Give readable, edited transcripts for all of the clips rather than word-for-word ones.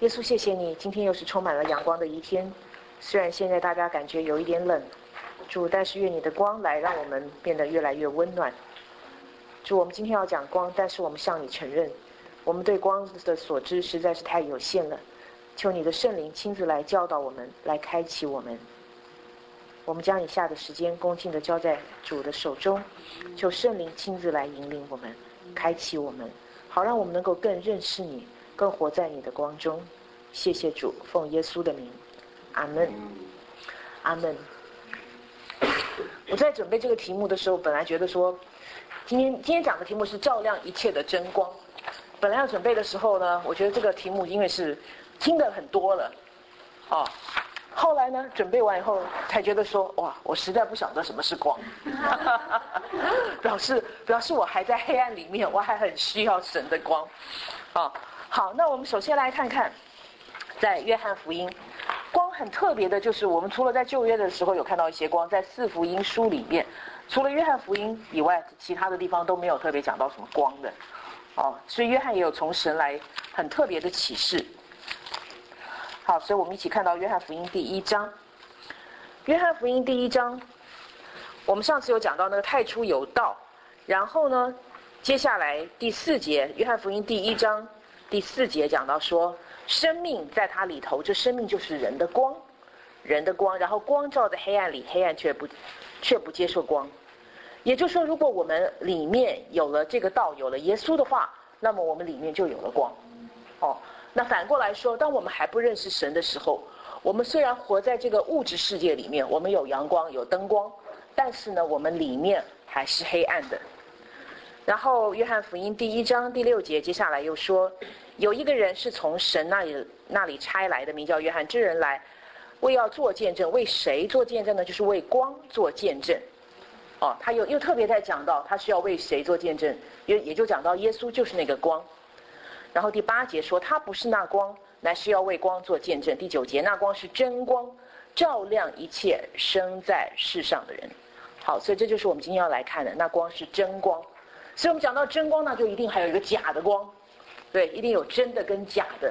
耶稣，谢谢你，今天又是充满了阳光的一天。虽然现在大家感觉有一点冷，主，但是愿你的光来，让我们变得越来越温暖。主，我们今天要讲光，但是我们向你承认，我们对光的所知实在是太有限了。求你的圣灵亲自来教导我们，来开启我们。我们将以下的时间恭敬地交在主的手中，求圣灵亲自来引领我们，开启我们，好让我们能够更认识你，更活在你的光中。谢谢主，奉耶稣的名，阿们，阿们。我在准备这个题目的时候，本来觉得说今天讲的题目是照亮一切的真光。本来要准备的时候呢，我觉得这个题目因为是听得很多了后来呢，准备完以后才觉得说，哇，我实在不晓得什么是光表示我还在黑暗里面，我还很需要神的光好，那我们首先来看看在约翰福音，光很特别的就是我们除了在旧约的时候有看到一些光，在四福音书里面，除了约翰福音以外，其他的地方都没有特别讲到什么光的所以约翰也有从神来很特别的启示。好，所以我们一起看到约翰福音第1章。约翰福音第1章，我们上次有讲到那个太初有道，然后呢，接下来第4节，约翰福音第1章第4节讲到说，生命在它里头，这生命就是人的光，人的光，然后光照在黑暗里，黑暗却不接受光。也就是说，如果我们里面有了这个道，有了耶稣的话，那么我们里面就有了光那反过来说，当我们还不认识神的时候，我们虽然活在这个物质世界里面，我们有阳光有灯光，但是呢，我们里面还是黑暗的。然后约翰福音第1章第6节，接下来又说，有一个人是从神那里差来的，名叫约翰，这人来为要做见证，为谁做见证呢？就是为光做见证他又特别在讲到他需要为谁做见证，也就讲到耶稣就是那个光。然后第8节说，他不是那光，乃是要为光做见证。第9节，那光是真光，照亮一切生在世上的人。好，所以这就是我们今天要来看的，那光是真光。所以我们讲到真光呢，就一定还有一个假的光，对，一定有真的跟假的。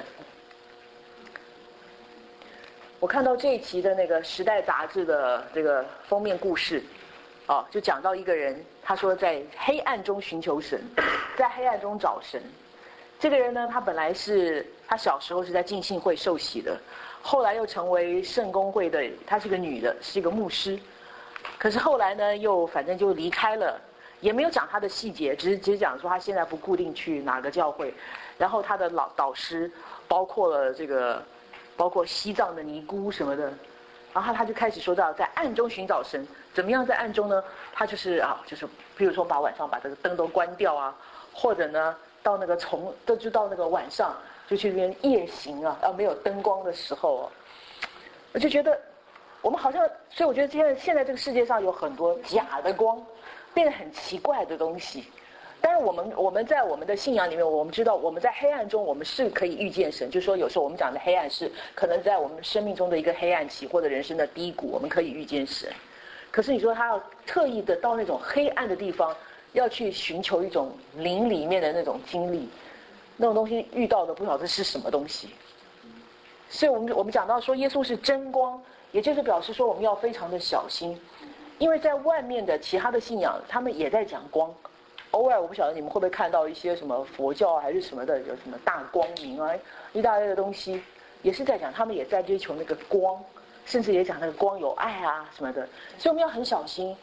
我看到这一期的那个《时代》杂志的这个封面故事就讲到一个人，他说在黑暗中寻求神，在黑暗中找神。这个人呢，他小时候是在浸信会受洗的，后来又成为圣公会的，她是个女的，是一个牧师。可是后来呢，又反正就离开了，也没有讲她的细节，只是讲说她现在不固定去哪个教会。然后她的导师包括西藏的尼姑什么的。然后他就开始说到在暗中寻找神，怎么样在暗中呢？他就是比如说晚上把这个灯都关掉或者呢到那个到那个晚上就去那边夜行没有灯光的时候我就觉得我们好像，所以我觉得现在这个世界上有很多假的光，变得很奇怪的东西。但是我们在我们的信仰里面，我们知道我们在黑暗中，我们是可以遇见神。就是说有时候我们讲的黑暗是可能在我们生命中的一个黑暗期或者人生的低谷，我们可以遇见神。可是你说他要特意的到那种黑暗的地方，要去寻求一种灵里面的那种经历，那种东西遇到的不晓得是什么东西。所以我们讲到说耶稣是真光，也就是表示说我们要非常的小心，因为在外面的其他的信仰他们也在讲光。偶尔我不晓得你们会不会看到一些什么佛教还是什么的，有什么大光明一大类的东西，也是在讲他们也在追求那个光，甚至也讲那个光有爱什么的。所以我们要很小心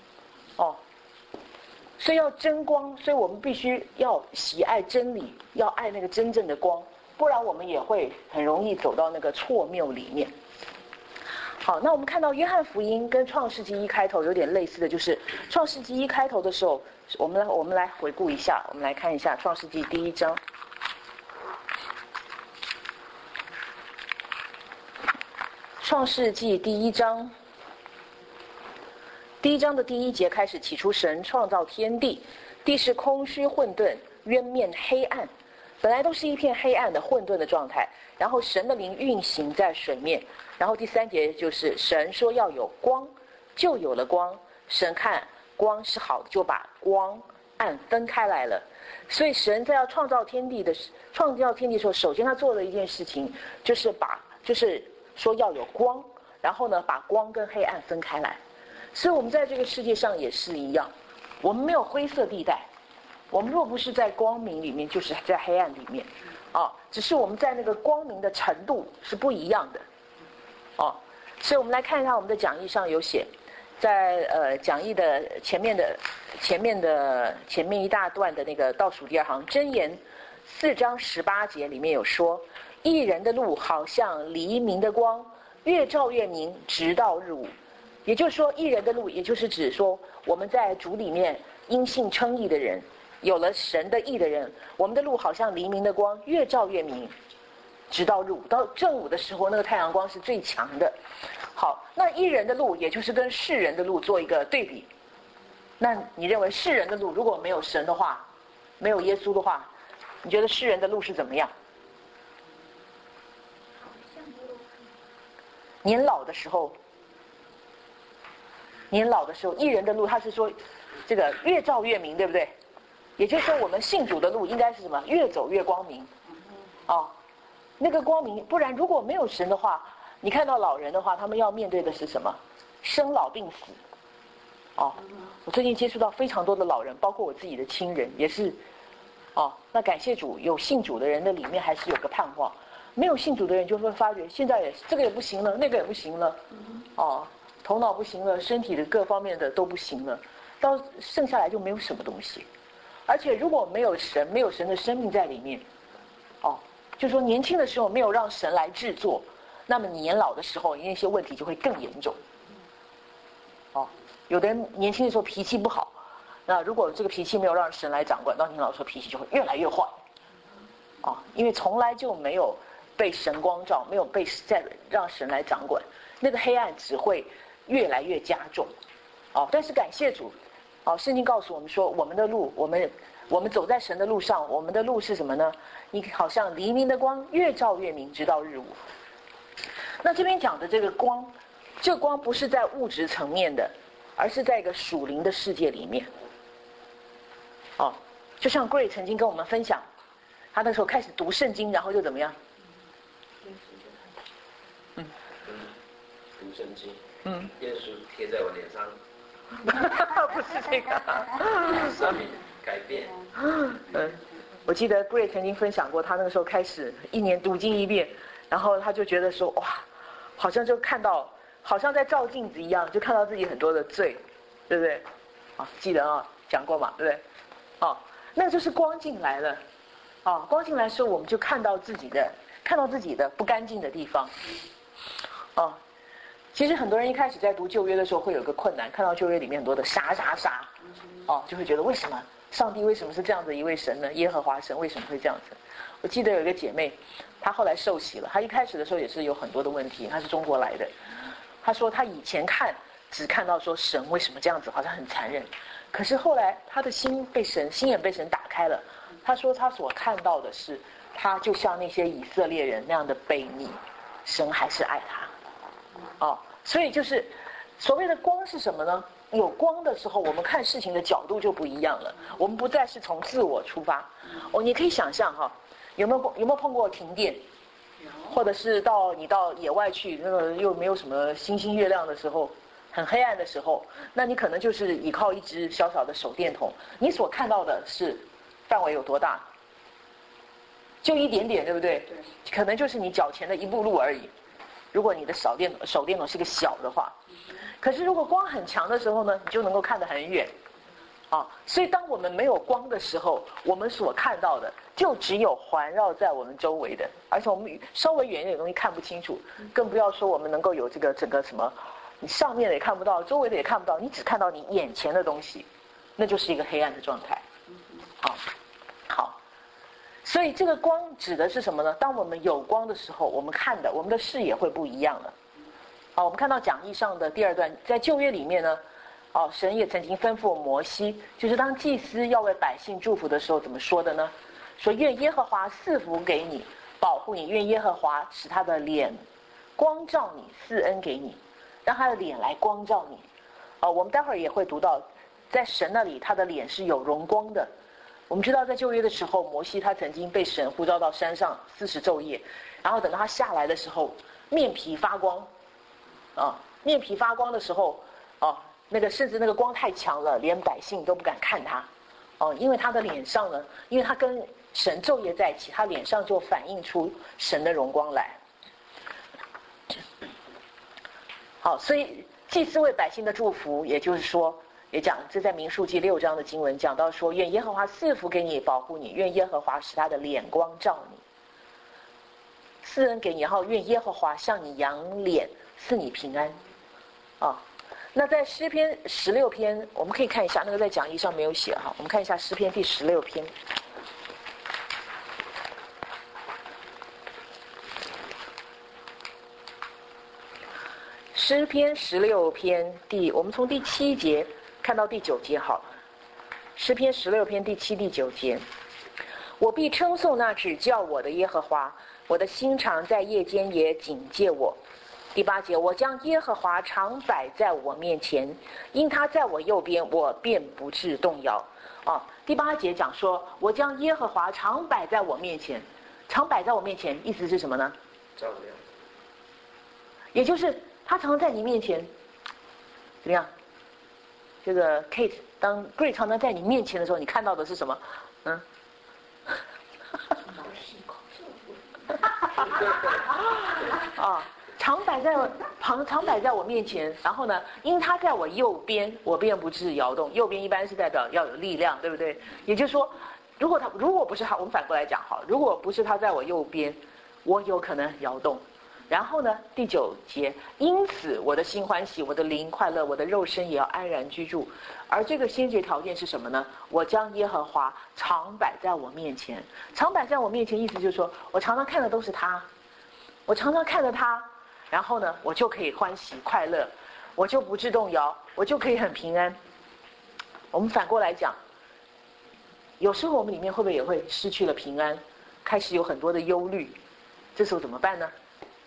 所以要真光，所以我们必须要喜爱真理，要爱那个真正的光，不然我们也会很容易走到那个错谬里面。好，那我们看到约翰福音跟创世纪1开头有点类似的，就是创世纪1开头的时候，我们来回顾一下，我们来看一下创世纪第1章。创世纪第1章，第1章的第1节开始，起初神创造天地，地是空虚混沌，渊面黑暗，本来都是一片黑暗的混沌的状态，然后神的灵运行在水面。然后第3节就是神说要有光，就有了光。神看光是好的，就把光暗分开来了。所以神在要创造天地的时候，首先他做了一件事情，就是说要有光，然后呢把光跟黑暗分开来。所以我们在这个世界上也是一样，我们没有灰色地带，我们若不是在光明里面，就是在黑暗里面，只是我们在那个光明的程度是不一样的，所以我们来看一下我们的讲义上有写，在讲义的前面一大段的那个倒数第二行，箴言4章18节里面有说，义人的路好像黎明的光，越照越明，直到日午。也就是说，义人的路，也就是指说我们在主里面因信称义的人，有了神的义的人，我们的路好像黎明的光，越照越明，直到日午。到正午的时候，那个太阳光是最强的。好，那义人的路，也就是跟世人的路做一个对比。那你认为世人的路如果没有神的话，没有耶稣的话，你觉得世人的路是怎么样？年老的时候，义人的路，他是说这个越照越明，对不对？也就是说，我们信主的路应该是什么？越走越光明。那个光明，不然如果没有神的话，你看到老人的话，他们要面对的是什么？生老病死。我最近接触到非常多的老人，包括我自己的亲人也是。那感谢主，有信主的人的里面还是有个盼望，没有信主的人就会发觉现在这个也不行了，那个也不行了，头脑不行了，身体的各方面的都不行了，到剩下来就没有什么东西。而且如果没有神的生命在里面，就说年轻的时候没有让神来制作，那么年老的时候那些问题就会更严重。有的人年轻的时候脾气不好，那如果这个脾气没有让神来掌管，到年老的时候脾气就会越来越坏。因为从来就没有被神光照，没有被让神来掌管，那个黑暗只会越来越加重。但是感谢主，圣经告诉我们说，我们的路，我们走在神的路上，我们的路是什么呢？你好像黎明的光，越照越明，直到日午。那这边讲的这个光，这个光不是在物质层面的，而是在一个属灵的世界里面。就像 Gray 曾经跟我们分享，他那时候开始读圣经，然后就怎么样？ 读圣经，耶稣贴在我脸上。 不是这个， 生命改变。 我记得 Gray 曾经分享过，他那个时候开始1年读经1遍，然后他就觉得说，哇，好像就看到，好像在照镜子一样，就看到自己很多的罪，对不对？记得讲过嘛，对不对？那就是光进来了。光进来的时候，我们就看到自己的不干净的地方。其实很多人一开始在读旧约的时候会有个困难，看到旧约里面很多的杀，就会觉得为什么上帝为什么是这样的一位神呢？耶和华神为什么会这样子？我记得有一个姐妹，她后来受洗了，她一开始的时候也是有很多的问题，她是中国来的。她说她以前只看到说神为什么这样子，好像很残忍，可是后来她的心眼被神打开了。她说她所看到的是，她就像那些以色列人那样的悖逆，神还是爱她。所以就是所谓的光是什么呢？有光的时候，我们看事情的角度就不一样了。我们不再是从自我出发。你可以想象有没有碰过停电？或者是你到野外去，那个又没有什么星星月亮的时候，很黑暗的时候，那你可能就是依靠一只小小的手电筒，你所看到的是范围有多大？就一点点，对不对？可能就是你脚前的一步路而已。如果你的手电筒是个小的话，可是如果光很强的时候呢，你就能够看得很远。所以当我们没有光的时候，我们所看到的就只有环绕在我们周围的，而且我们稍微远一点的东西看不清楚，更不要说我们能够有这个整个什么，你上面的也看不到，周围的也看不到，你只看到你眼前的东西，那就是一个黑暗的状态。好，所以这个光指的是什么呢？当我们有光的时候，我们的视野会不一样了。我们看到讲义上的第2段，在旧约里面呢，神也曾经吩咐摩西，就是当祭司要为百姓祝福的时候，怎么说的呢？说愿耶和华赐福给你，保护你；愿耶和华使他的脸光照你，赐恩给你，让他的脸来光照你。我们待会儿也会读到在神那里他的脸是有荣光的。我们知道在旧约的时候，摩西他曾经被神呼召到山上40昼夜，然后等到他下来的时候，面皮发光，面皮发光的时候，那个甚至那个光太强了，连百姓都不敢看他，因为他的脸上呢，因为他跟神昼夜在一起，他脸上就反映出神的荣光来。好，所以祭司为百姓的祝福，也就是说，也讲这在民数记6章的经文讲到说，愿耶和华赐福给你，保护你，愿耶和华使他的脸光照你，赐恩给你，然后愿耶和华向你扬脸，赐你平安。那在诗篇16篇，我们可以看一下，那个在讲义上没有写哈，我们看一下诗篇第16篇。诗篇16篇我们从第7节看到第9节好了。诗篇16篇第7、第9节，我必称颂那指教我的耶和华，我的心肠在夜间也警戒我。第8节，我将耶和华常摆在我面前，因他在我右边，我便不致动摇。第8节讲说，我将耶和华常摆在我面前，常摆在我面前，意思是什么呢？ 照亮。 也就是他常常在你面前，怎么样？这个 Kate， 当 Grace 常常在你面前的时候，你看到的是什么？常摆在我面前，然后呢，因他在我右边，我便不致摇动。右边一般是代表要有力量，对不对？也就是说，如果不是他，我们反过来讲好了，如果不是他在我右边，我有可能摇动。然后呢，第9节，因此我的心欢喜，我的灵快乐，我的肉身也要安然居住。而这个先决条件是什么呢？我将耶和华常摆在我面前。常摆在我面前，意思就是说我常常看的都是他，我常常看着他，然后呢，我就可以欢喜快乐，我就不致动摇，我就可以很平安。我们反过来讲，有时候我们里面会不会也会失去了平安，开始有很多的忧虑，这时候怎么办呢？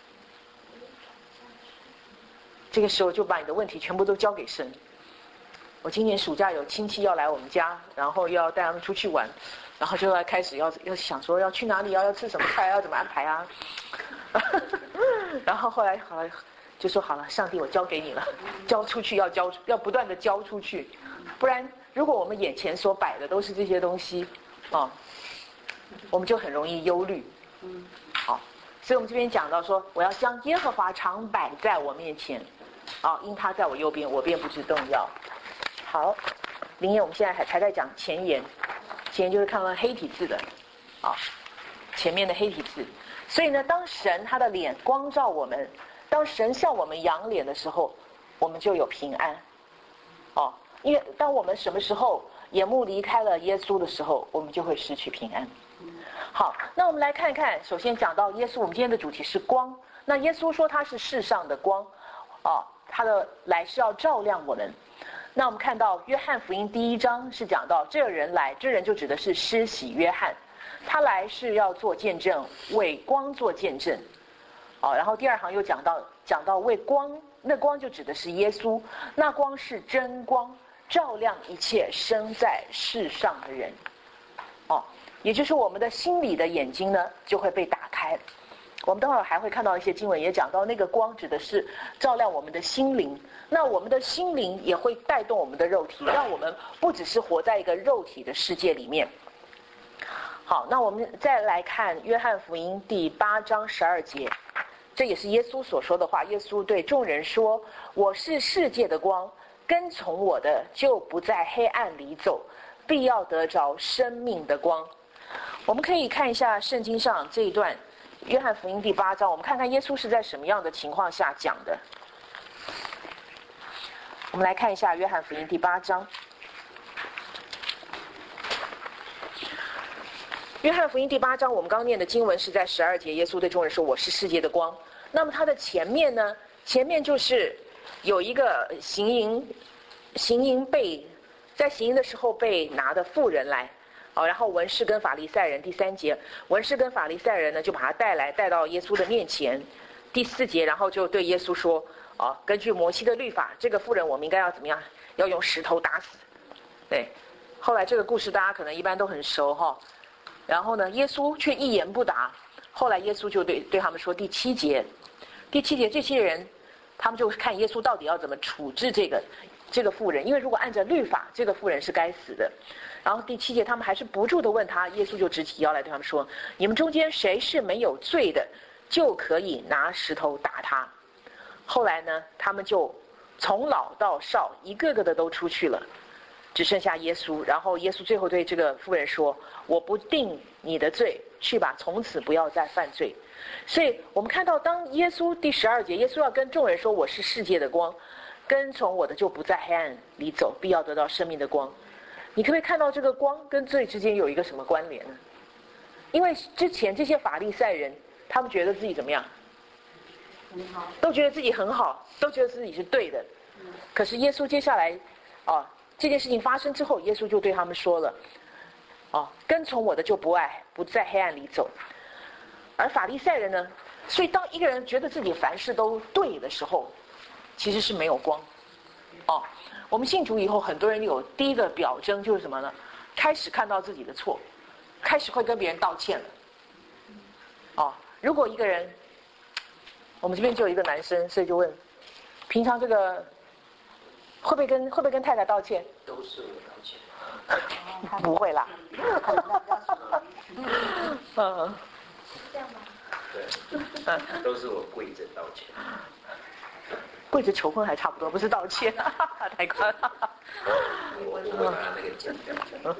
这个时候就把你的问题全部都交给神。我今年暑假有亲戚要来我们家，然后要带他们出去玩，然后就要开始要想说要去哪里，要吃什么菜，要怎么安排啊？然后后来好了，就说好了，上帝我交给你了，交出去要不断的交出去，不然如果我们眼前所摆的都是这些东西，我们就很容易忧虑。好，所以我们这边讲到说，我要将耶和华常摆在我面前，因他在我右边，我便不致动摇。好，灵言我们现在还在讲前言，前言就是看到黑体字的，前面的黑体字。所以呢，当神他的脸光照我们，当神向我们扬脸的时候，我们就有平安。因为当我们什么时候眼目离开了耶稣的时候，我们就会失去平安。好，那我们来看看，首先讲到耶稣，我们今天的主题是光。那耶稣说他是世上的光，他的来是要照亮我们。那我们看到约翰福音第1章是讲到这人来，这人就指的是施洗约翰，他来是要做见证，为光做见证。然后第2行又讲到为光，那光就指的是耶稣，那光是真光，照亮一切生在世上的人。也就是我们的心里的眼睛呢就会被打开。我们待会儿还会看到一些经文也讲到，那个光指的是照亮我们的心灵，那我们的心灵也会带动我们的肉体，让我们不只是活在一个肉体的世界里面。好，那我们再来看约翰福音第8章12节，这也是耶稣所说的话。耶稣对众人说，我是世界的光，跟从我的就不在黑暗里走，必要得着生命的光。我们可以看一下圣经上这一段约翰福音第8章，我们看看耶稣是在什么样的情况下讲的。我们来看一下约翰福音第8章。约翰福音第8章，我们刚念的经文是在12节，耶稣对众人说，我是世界的光。那么它的前面呢，前面就是有一个行淫在行淫的时候被拿的妇人来，然后文士跟法利赛人，第3节，文士跟法利赛人呢就把他带到耶稣的面前。第4节，然后就对耶稣说，根据摩西的律法，这个妇人我们应该要怎么样？要用石头打死。 对，后来这个故事大家可能一般都很熟哈。然后呢，耶稣却一言不答。后来耶稣就对他们说，第七节这些人，他们就看耶稣到底要怎么处置这个妇人，因为如果按照律法，这个妇人是该死的。然后第七节他们还是不住的问他，耶稣就直起腰来对他们说，你们中间谁是没有罪的，就可以拿石头打他。后来呢，他们就从老到少一个个的都出去了，只剩下耶稣。然后耶稣最后对这个妇人说，我不定你的罪，去吧，从此不要再犯罪。所以我们看到当耶稣第12节，耶稣要跟众人说，我是世界的光，跟从我的就不在黑暗里走，必要得到生命的光。你可不可以看到这个光跟罪之间有一个什么关联呢？因为之前这些法利赛人，他们觉得自己怎么样？都觉得自己很好，都觉得自己是对的。可是耶稣接下来这件事情发生之后，耶稣就对他们说了，跟从我的就不在黑暗里走。而法利赛人呢，所以当一个人觉得自己凡事都对的时候，其实是没有光。我们信主以后，很多人有第一个表征就是什么呢？开始看到自己的错，开始会跟别人道歉了。如果一个人，我们这边就有一个男生，所以就问，平常这个会不会跟太太道歉？ 都是我道歉。 不会啦。 这样吗？ 对，都是我跪着道歉。 跪着求婚还差不多，不是道歉，太快了。 我会把那个剪掉。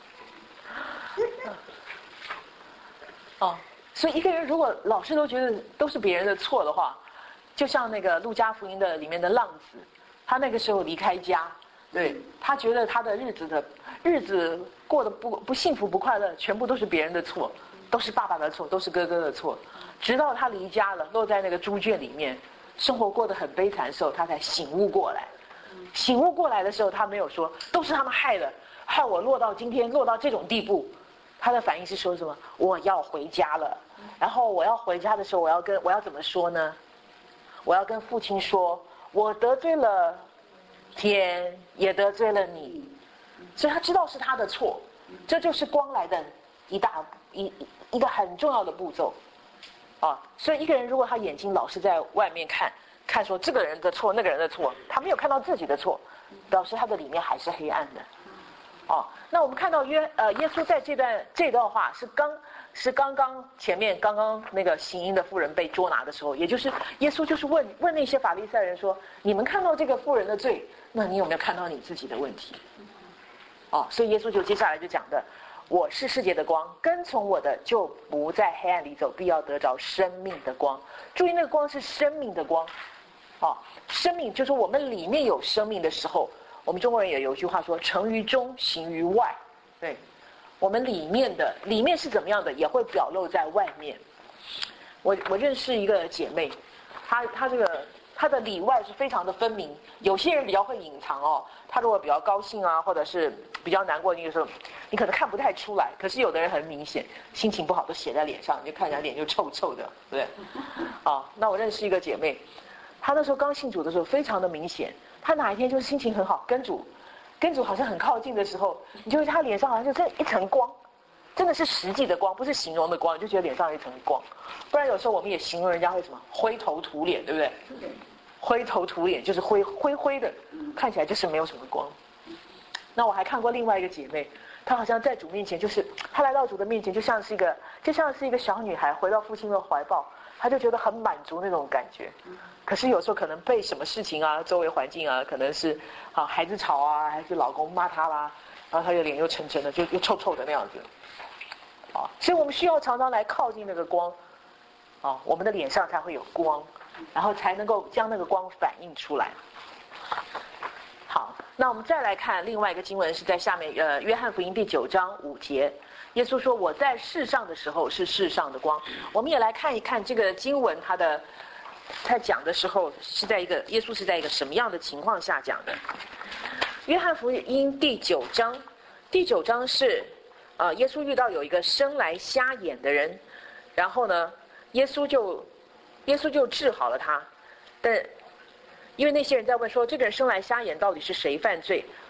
所以一个人如果老是都觉得都是别人的错的话，就像那个路加福音的里面的浪子，他那个时候离开家，对，他觉得他的日子过得不幸福不快乐，全部都是别人的错，都是爸爸的错，都是哥哥的错。直到他离家了，落在那个猪圈里面，生活过得很悲惨的时候，他才醒悟过来。醒悟过来的时候，他没有说都是他们害的，害我落到今天落到这种地步。他的反应是说什么？我要回家了。然后我要回家的时候，我要怎么说呢？我要跟父亲说，我得罪了天，也得罪了你。所以他知道是他的错，这就是光来的一个很重要的步骤。所以一个人如果他眼睛老是在外面看说这个人的错那个人的错，他没有看到自己的错，表示他的里面还是黑暗的。那我们看到耶稣在这段话是刚刚前面那个行淫的妇人被捉拿的时候，也就是耶稣就是问那些法利赛人说，你们看到这个妇人的罪，那你有没有看到你自己的问题？所以耶稣就接下来就讲的，我是世界的光，跟从我的就不在黑暗里走，必要得着生命的光。注意那个光是生命的光。生命就是我们里面有生命的时候，我们中国人也有一句话说，成于中，行于外。对，我们里面是怎么样的，也会表露在外面。我认识一个姐妹，她的里外是非常的分明。有些人比较会隐藏她如果比较高兴啊，或者是比较难过，那个时候你可能看不太出来。可是有的人很明显，心情不好都写在脸上，你就看起来脸就臭臭的，对不对？那我认识一个姐妹，她那时候刚信主的时候非常的明显，她哪一天就是心情很好，跟主好像很靠近的时候，你就会她脸上好像就这一层光，真的是实际的光，不是形容的光，你就觉得脸上有一层光。不然有时候我们也形容人家会什么灰头土脸，对不对？灰头土脸就是灰的，看起来就是没有什么光。那我还看过另外一个姐妹，她好像在主面前，就是她来到主的面前，就像是一个小女孩回到父亲的怀抱，她就觉得很满足那种感觉。可是有时候可能被什么事情啊，周围环境啊，可能是孩子吵啊，还是老公骂她啦，然后她的脸又沉沉的，就又臭臭的那样子。所以我们需要常常来靠近那个光，我们的脸上才会有光，然后才能够将那个光反映出来。好，那我们再来看另外一个经文，是在下面约翰福音第9章5节，耶稣说，我在世上的时候是世上的光。我们也来看一看这个经文，他讲的时候耶稣是在一个什么样的情况下讲的。约翰福音第9章是耶稣遇到有一个生来瞎眼的人，然后呢耶稣就治好了他。但因为那些人在问说，这个人生来瞎眼到底是谁犯罪？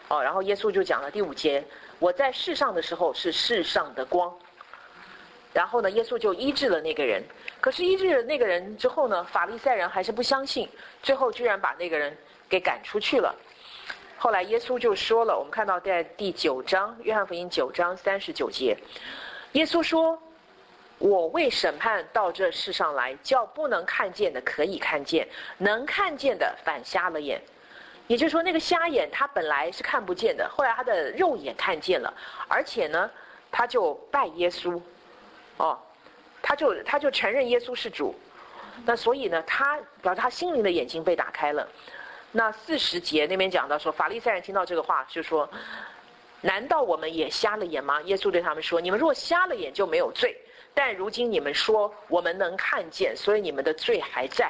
然后耶稣就讲了第5节，我在世上的时候是世上的光。然后呢，耶稣就医治了那个人。可是医治了那个人之后呢，法利赛人还是不相信，最后居然把那个人给赶出去了。后来耶稣就说了，我们看到在第9章，约翰福音9章39节，耶稣说，我为审判到这世上来，叫不能看见的可以看见，能看见的反瞎了眼。也就是说，那个瞎眼他本来是看不见的，后来他的肉眼看见了，而且呢他就拜耶稣，他就承认耶稣是主。那所以呢，他心灵的眼睛被打开了。那40节那边讲到说，法利赛人听到这个话就说，难道我们也瞎了眼吗？耶稣对他们说，你们若瞎了眼就没有罪，但如今你们说我们能看见，所以你们的罪还在。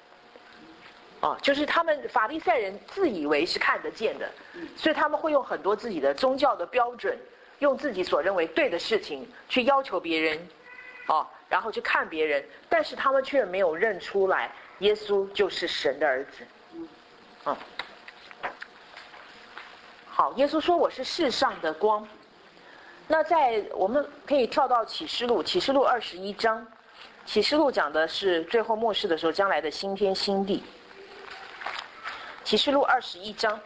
就是他们法利赛人自以为是看得见的，所以他们会用很多自己的宗教的标准，用自己所认为对的事情去要求别人，然后去看别人，但是他们却没有认出来耶稣就是神的儿子。好，耶稣说我是世上的光。那我们可以跳到启示录21章，启示录讲的是最后末世的时候将来的新天新地。启示录21章，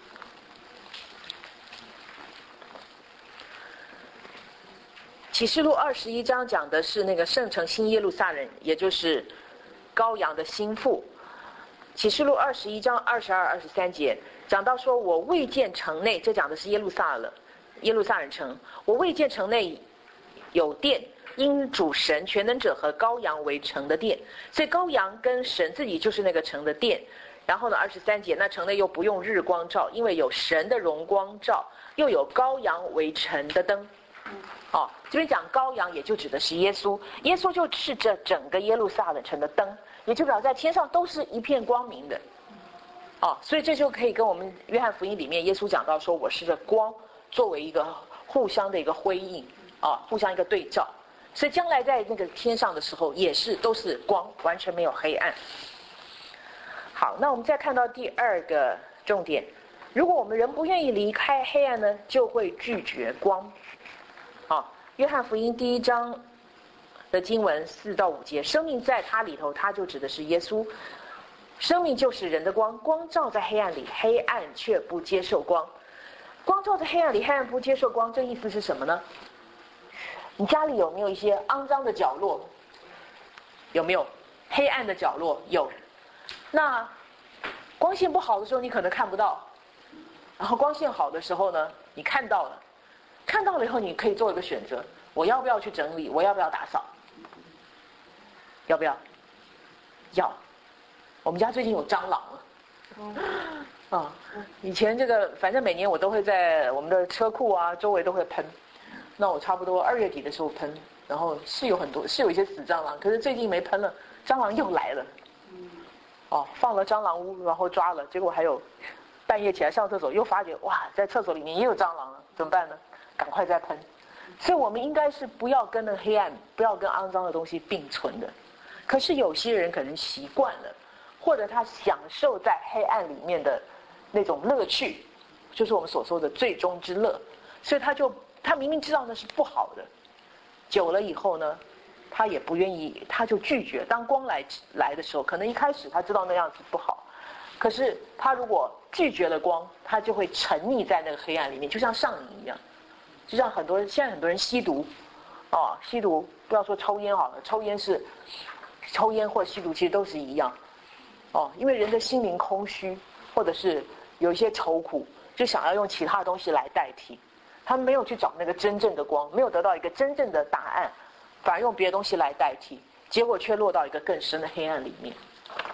启示录21章讲的是那个圣城新耶路撒冷，也就是羔羊的心腹。启示录21章22、23节讲到说，我未见城内，这讲的是耶路撒冷城，我未见城内有殿，因主神全能者和羔羊为城的殿。所以羔羊跟神自己就是那个城的殿。然后呢，23节，那城内又不用日光照，因为有神的荣光照，又有羔羊为城的灯。这边讲羔羊也就指的是耶稣，耶稣就是这整个耶路撒冷城的灯，也就表示在天上都是一片光明的。所以这就可以跟我们约翰福音里面耶稣讲到说，我是这光，作为一个互相的一个辉映，互相一个对照。所以将来在那个天上的时候也是都是光，完全没有黑暗。好，那我们再看到第2个重点，如果我们人不愿意离开黑暗呢，就会拒绝光。约翰福音第1章的经文4到5节，生命在他里头，他就指的是耶稣。生命就是人的光，光照在黑暗里，黑暗却不接受光。光照在黑暗里，黑暗不接受光，这意思是什么呢？你家里有没有一些肮脏的角落？有没有黑暗的角落？有。那光线不好的时候你可能看不到，然后光线好的时候呢，你看到了以后，你可以做一个选择，我要不要去整理，我要不要打扫？要不要？要。我们家最近有蟑螂了。以前这个反正每年我都会在我们的车库周围都会喷，那我差不多2月底的时候喷，然后是有一些死蟑螂，可是最近没喷了，蟑螂又来了。放了蟑螂屋，然后抓了，结果还有半夜起来上厕所又发觉，哇，在厕所里面也有蟑螂了，怎么办呢？赶快再喷。所以我们应该是不要跟那个黑暗，不要跟肮脏的东西并存的。可是有些人可能习惯了，或者他享受在黑暗里面的那种乐趣，就是我们所说的最终之乐，所以他明明知道那是不好的，久了以后呢，他也不愿意，他就拒绝。当光来的时候，可能一开始他知道那样子不好，可是他如果拒绝了光，他就会沉溺在那个黑暗里面，就像上瘾一样。就像现在很多人吸毒，吸毒不要说抽烟好了，抽烟或吸毒其实都是一样，因为人的心灵空虚，或者是有一些愁苦，就想要用其他东西来代替，他们没有去找那个真正的光，没有得到一个真正的答案，反而用别的东西来代替，结果却落到一个更深的黑暗里面。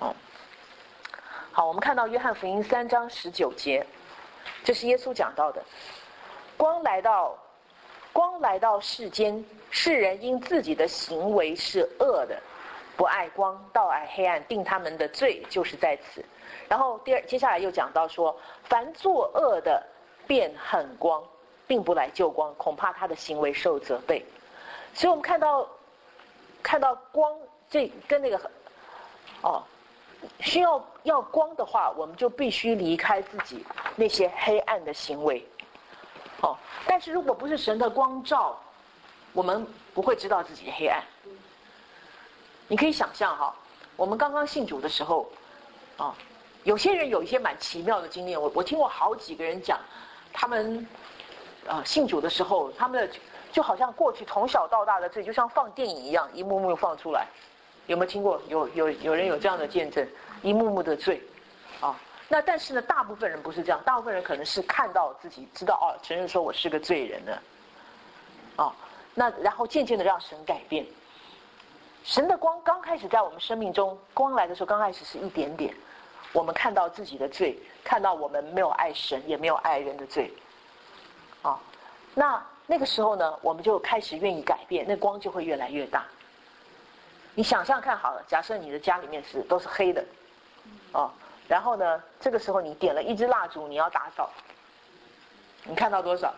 好，我们看到约翰福音3章19节，这是耶稣讲到的，光来到世间，世人因自己的行为是恶的，不爱光，倒爱黑暗，定他们的罪就是在此。然后接下来又讲到说，凡作恶的便恨光，并不来救光，恐怕他的行为受责备。所以我们看到光，这跟那个需要光的话，我们就必须离开自己那些黑暗的行为。但是如果不是神的光照，我们不会知道自己的黑暗。你可以想象我们刚刚信主的时候，有些人有一些蛮奇妙的经验。我听过好几个人讲，他们信主的时候，他们的就好像过去从小到大的罪，就像放电影一样，一幕幕放出来。有没有听过？有人有这样的见证，一幕幕的罪那但是呢，大部分人不是这样，大部分人可能是看到自己知道承认说我是个罪人了那然后渐渐的让神改变。神的光刚开始在我们生命中，光来的时候刚开始是一点点，我们看到自己的罪，看到我们没有爱神也没有爱人的罪那个时候呢，我们就开始愿意改变，那光就会越来越大。你想象看好了，假设你的家里面都是黑的然后呢，这个时候你点了一支蜡烛，你要打扫，你看到多少？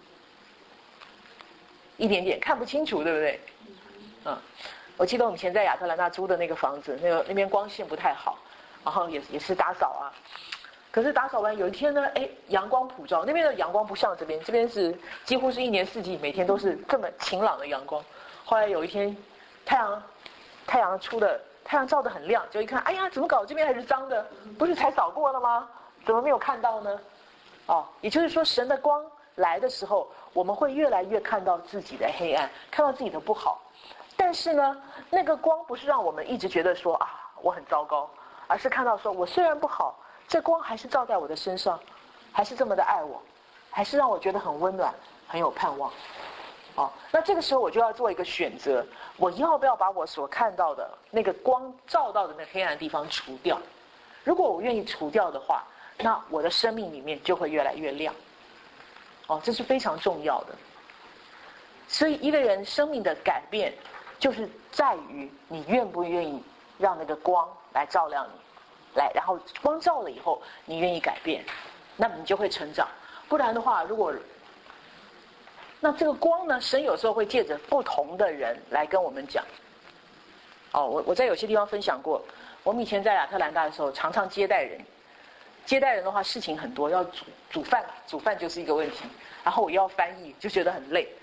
一点点，看不清楚，对不对？我记得我们以前在亚特兰大租的那个房子，那边光线不太好，然后也是打扫可是打扫完有一天呢，阳光普照，那边的阳光不像这边是几乎是一年四季每天都是这么晴朗的阳光。后来有一天太阳照得很亮，就一看，哎呀，怎么搞？这边还是脏的，不是才扫过了吗？怎么没有看到呢？也就是说，神的光来的时候，我们会越来越看到自己的黑暗，看到自己的不好。但是呢，那个光不是让我们一直觉得说我很糟糕，而是看到说我虽然不好，这光还是照在我的身上，还是这么的爱我，还是让我觉得很温暖，很有盼望。那这个时候我就要做一个选择，我要不要把我所看到的那个光照到的那黑暗的地方除掉？如果我愿意除掉的话，那我的生命里面就会越来越亮。这是非常重要的。所以一个人生命的改变，就是在于你愿不愿意让那个光来照亮你，然后光照了以后，你愿意改变，那么你就会成长。不然的话，那这个光呢，神有时候会借着不同的人来跟我们讲。我在有些地方分享过，我们以前在亚特兰大的时候，常常接待人。接待人的话，事情很多，要煮饭就是一个问题，然后我又要翻译，就觉得很累。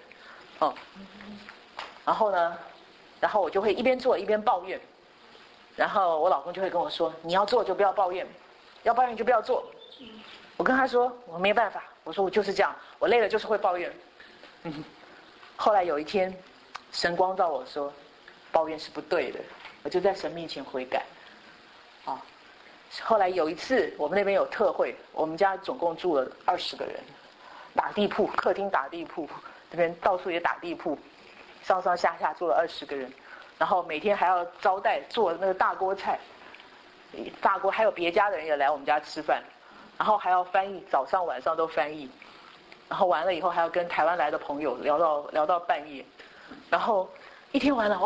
然后我就会一边做一边抱怨，然后我老公就会跟我说：“你要做就不要抱怨，要抱怨就不要做。”我跟他说：“我没办法。”我说：“我就是这样，我累了就是会抱怨。”后来有一天，神光照我说，抱怨是不对的，我就在神面前悔改。后来有一次，我们那边有特会，我们家总共住了20个人，打地铺，客厅打地铺，这边到处也打地铺，上上下下坐了20个人，然后每天还要招待做那个大锅菜，大锅还有别家的人也来我们家吃饭，然后还要翻译，早上晚上都翻译。然后完了以后还要跟台湾来的朋友聊到半夜，然后一天完了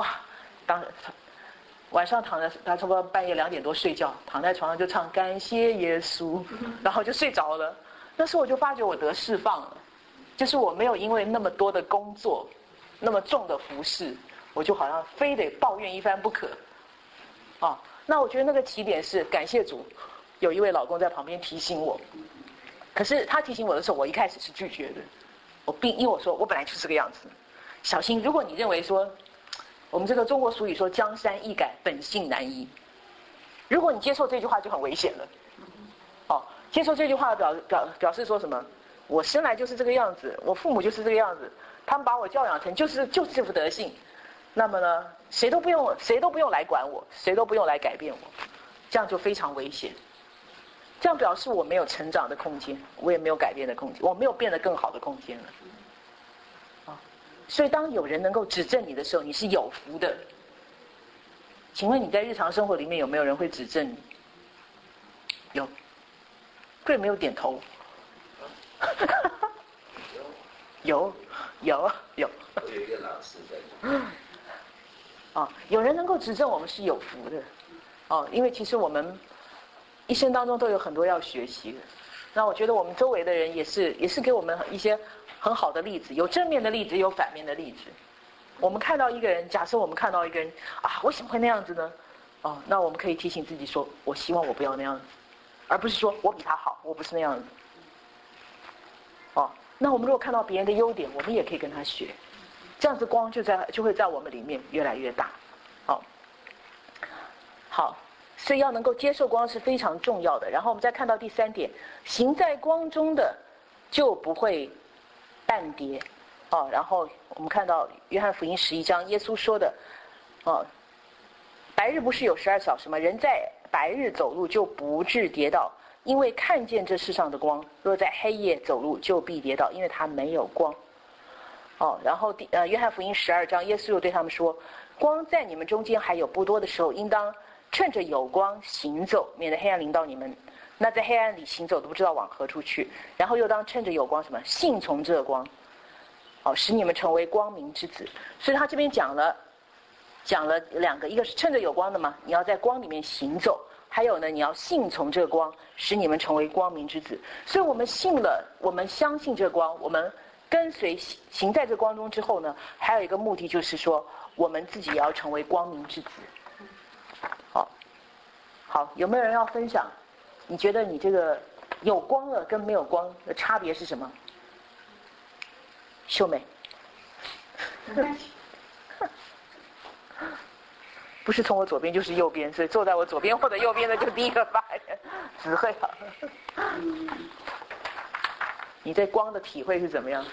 晚上躺在差不多半夜2点多睡觉，躺在床上就唱感谢耶稣，然后就睡着了。那时候我就发觉我得释放了，就是我没有因为那么多的工作，那么重的服事，我就好像非得抱怨一番不可。那我觉得那个起点是感谢主，有一位老公在旁边提醒我。可是他提醒我的时候，我一开始是拒绝的。因为我说我本来就是这个样子。小心，如果你认为说，我们这个中国俗语说江山易改，本性难移。如果你接受这句话，就很危险了。接受这句话表示说什么？我生来就是这个样子，我父母就是这个样子，他们把我教养成就是这副德性。那么呢，谁都不用来管我，谁都不用来改变我，这样就非常危险。这样表示我没有成长的空间，我也没有改变的空间，我没有变得更好的空间了。所以当有人能够指正你的时候，你是有福的。请问你在日常生活里面有没有人会指正你？有，对，没有点头。有。 有一个老师在。 有人能够指正我们是有福的。因为其实我们一生当中都有很多要学习的。那我觉得我们周围的人也是给我们一些很好的例子，有正面的例子，有反面的例子。我们看到一个人，假设我们看到一个人为什么会那样子呢？ 那我们可以提醒自己说，我希望我不要那样子，而不是说我比他好，我不是那样子。那我们如果看到别人的优点，我们也可以跟他学，这样子光就会在我们里面越来越大。好，所以要能够接受光是非常重要的。然后我们再看到第3点，行在光中的就不会半跌。然后我们看到约翰福音11章耶稣说的，白日不是有12小时吗？人在白日走路就不致跌倒，因为看见这世上的光；若在黑夜走路就必跌倒，因为他没有光。然后约翰福音12章耶稣又对他们说，光在你们中间还有不多的时候，应当趁着有光行走，免得黑暗临到你们。那在黑暗里行走都不知道往何处去。然后又当趁着有光什么？信从这光，使你们成为光明之子。所以他这边讲了2个，一个是趁着有光的嘛，你要在光里面行走；还有呢，你要信从这个光，使你们成为光明之子。所以我们信了，我们相信这个光，我们跟随行在这光中之后呢，还有一个目的就是说，我们自己也要成为光明之子。好，有没有人要分享？你觉得你这个有光了跟没有光的差别是什么？秀美。不是从我左边就是右边，所以坐在我左边或者右边的就第一个发言。只会你对光的体会是怎么样？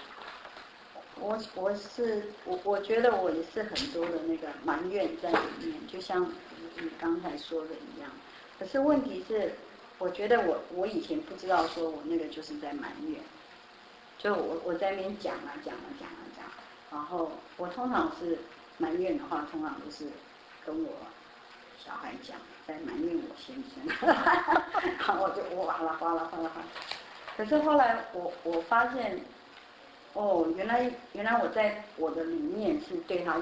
我觉得我也是很多的那个埋怨在里面，就像你刚才说的一样。可是问题是，我觉得我以前不知道说我那个就是在埋怨，就我在那边讲，然后我通常是埋怨的话，通常都是跟我小孩讲，在埋怨我先生，然后我就哗啦。可是后来我发现，原来我在我的里面是对他有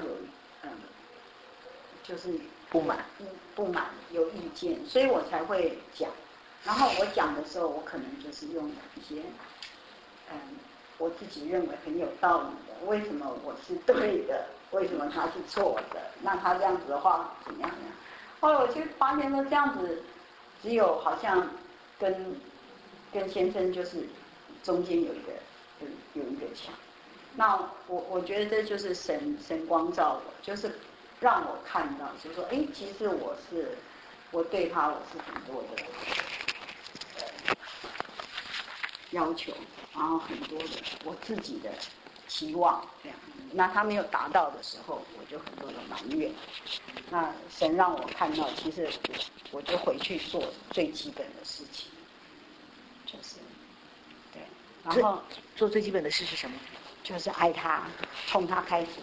就是不满有意见，所以我才会讲。然后我讲的时候，我可能就是用一些我自己认为很有道理的，为什么我是对的，为什么他是错的，那他这样子的话怎么样？后来我就发现说，这样子只有好像跟先生就是中间有一个墙。那我觉得这就是神光照我，就是让我看到，就是说，其实我对他我是很多的要求，然后很多的我自己的期望这样。那他没有达到的时候，我就很多的埋怨。那神让我看到，其实我就回去做最基本的事情，就是对。然后做最基本的事是什么？ 就是爱他，从他开始，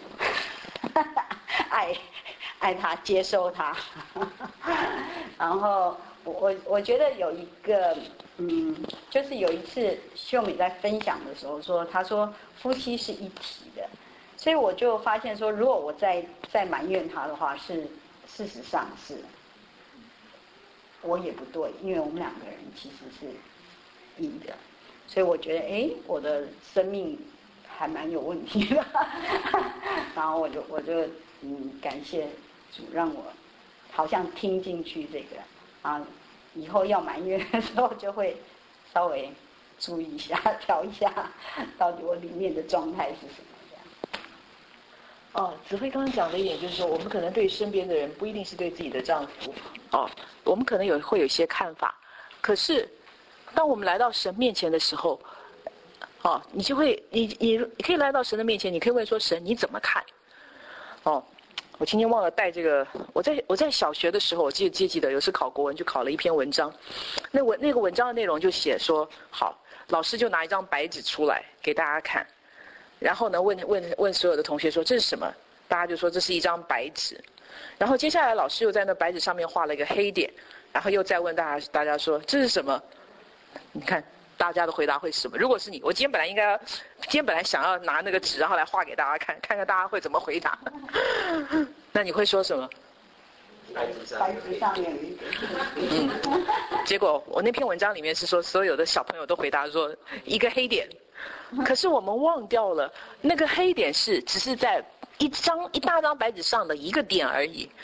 爱他，接受他。然后我觉得有一个就是有一次秀美在分享的时候说，她说夫妻是一体的，所以我就发现说，如果我再埋怨他的话，事实上是我也不对，因为我们2个人其实是一的，所以我觉得我的生命还蛮有问题的。然后我就感谢主，让我好像听进去这个啊，以后要埋怨的时候就会稍微注意一下，调一下，到底我里面的状态是什么这样。 子慧刚刚讲的一点就是说，我们可能对身边的人不一定是对自己的丈夫，我们可能会有一些看法，可是当我们来到神面前的时候，你就会你可以来到神的面前，你可以问说，神你怎么看？我今天忘了带这个，我在小学的时候，我记得有次考国文就考了一篇文章，那个文章的内容就写说，好，老师就拿一张白纸出来给大家看，然后呢问所有的同学说这是什么？大家就说这是一张白纸，然后接下来老师又在那白纸上面画了一个黑点，然后又再问大家说这是什么？你看大家的回答会是什么？如果是你，我今天本来想要拿那个纸然后来画给大家看，看看大家会怎么回答。那你会说什么？ 白纸上面有一个。 结果我那篇文章里面是说，所有的小朋友都回答说一个黑点，可是我们忘掉了那个黑点只是在一大张白纸上的一个点而已。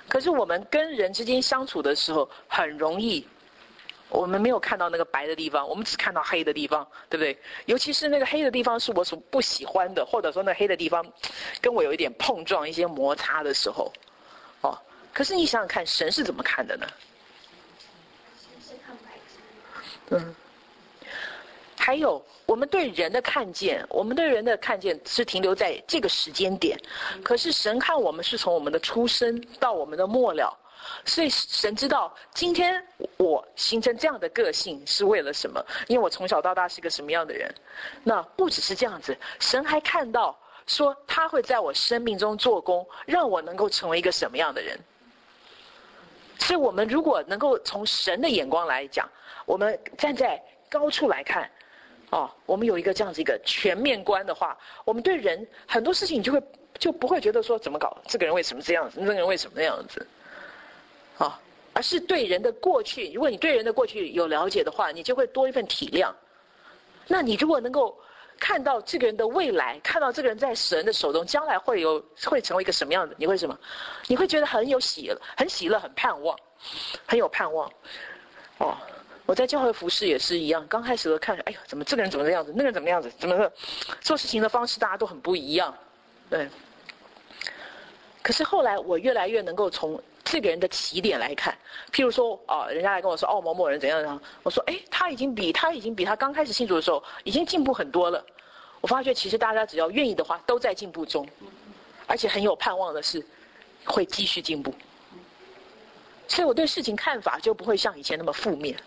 可是我们跟人之间相处的时候，很容易，我们没有看到那个白的地方，我们只看到黑的地方，对不对？尤其是那个黑的地方是我所不喜欢的，或者说那黑的地方跟我有一点碰撞、一些摩擦的时候，哦。可是你想想看，神是怎么看的呢？ 神是看白纸。 还有我们对人的看见，我们对人的看见是停留在这个时间点，可是神看我们是从我们的出生到我们的末了，所以神知道今天我形成这样的个性是为了什么，因为我从小到大是个什么样的人。那不只是这样子，神还看到说他会在我生命中做工，让我能够成为一个什么样的人。所以我们如果能够从神的眼光来讲，我们站在高处来看，我们有一个这样子一个全面观的话，我们对人很多事情就不会觉得说怎么搞，这个人为什么这样子，那个人为什么那样子，而是对人的过去，如果你对人的过去有了解的话，你就会多一份体谅。那你如果能够看到这个人的未来，看到这个人在神的手中将来会成为一个什么样的，你会什么？你会觉得很喜乐，很盼望，很有盼望。我在教会服事也是一样，刚开始都看，哎呀，怎么这个人怎么这样子，那个人怎么样子，怎么做事情的方式大家都很不一样，对。可是后来我越来越能够从这个人的起点来看，譬如说人家来跟我说某某人怎样怎样，我说他已经比他刚开始信主的时候已经进步很多了。我发觉其实大家只要愿意的话，都在进步中，而且很有盼望的是会继续进步。所以我对事情看法就不会像以前那么负面。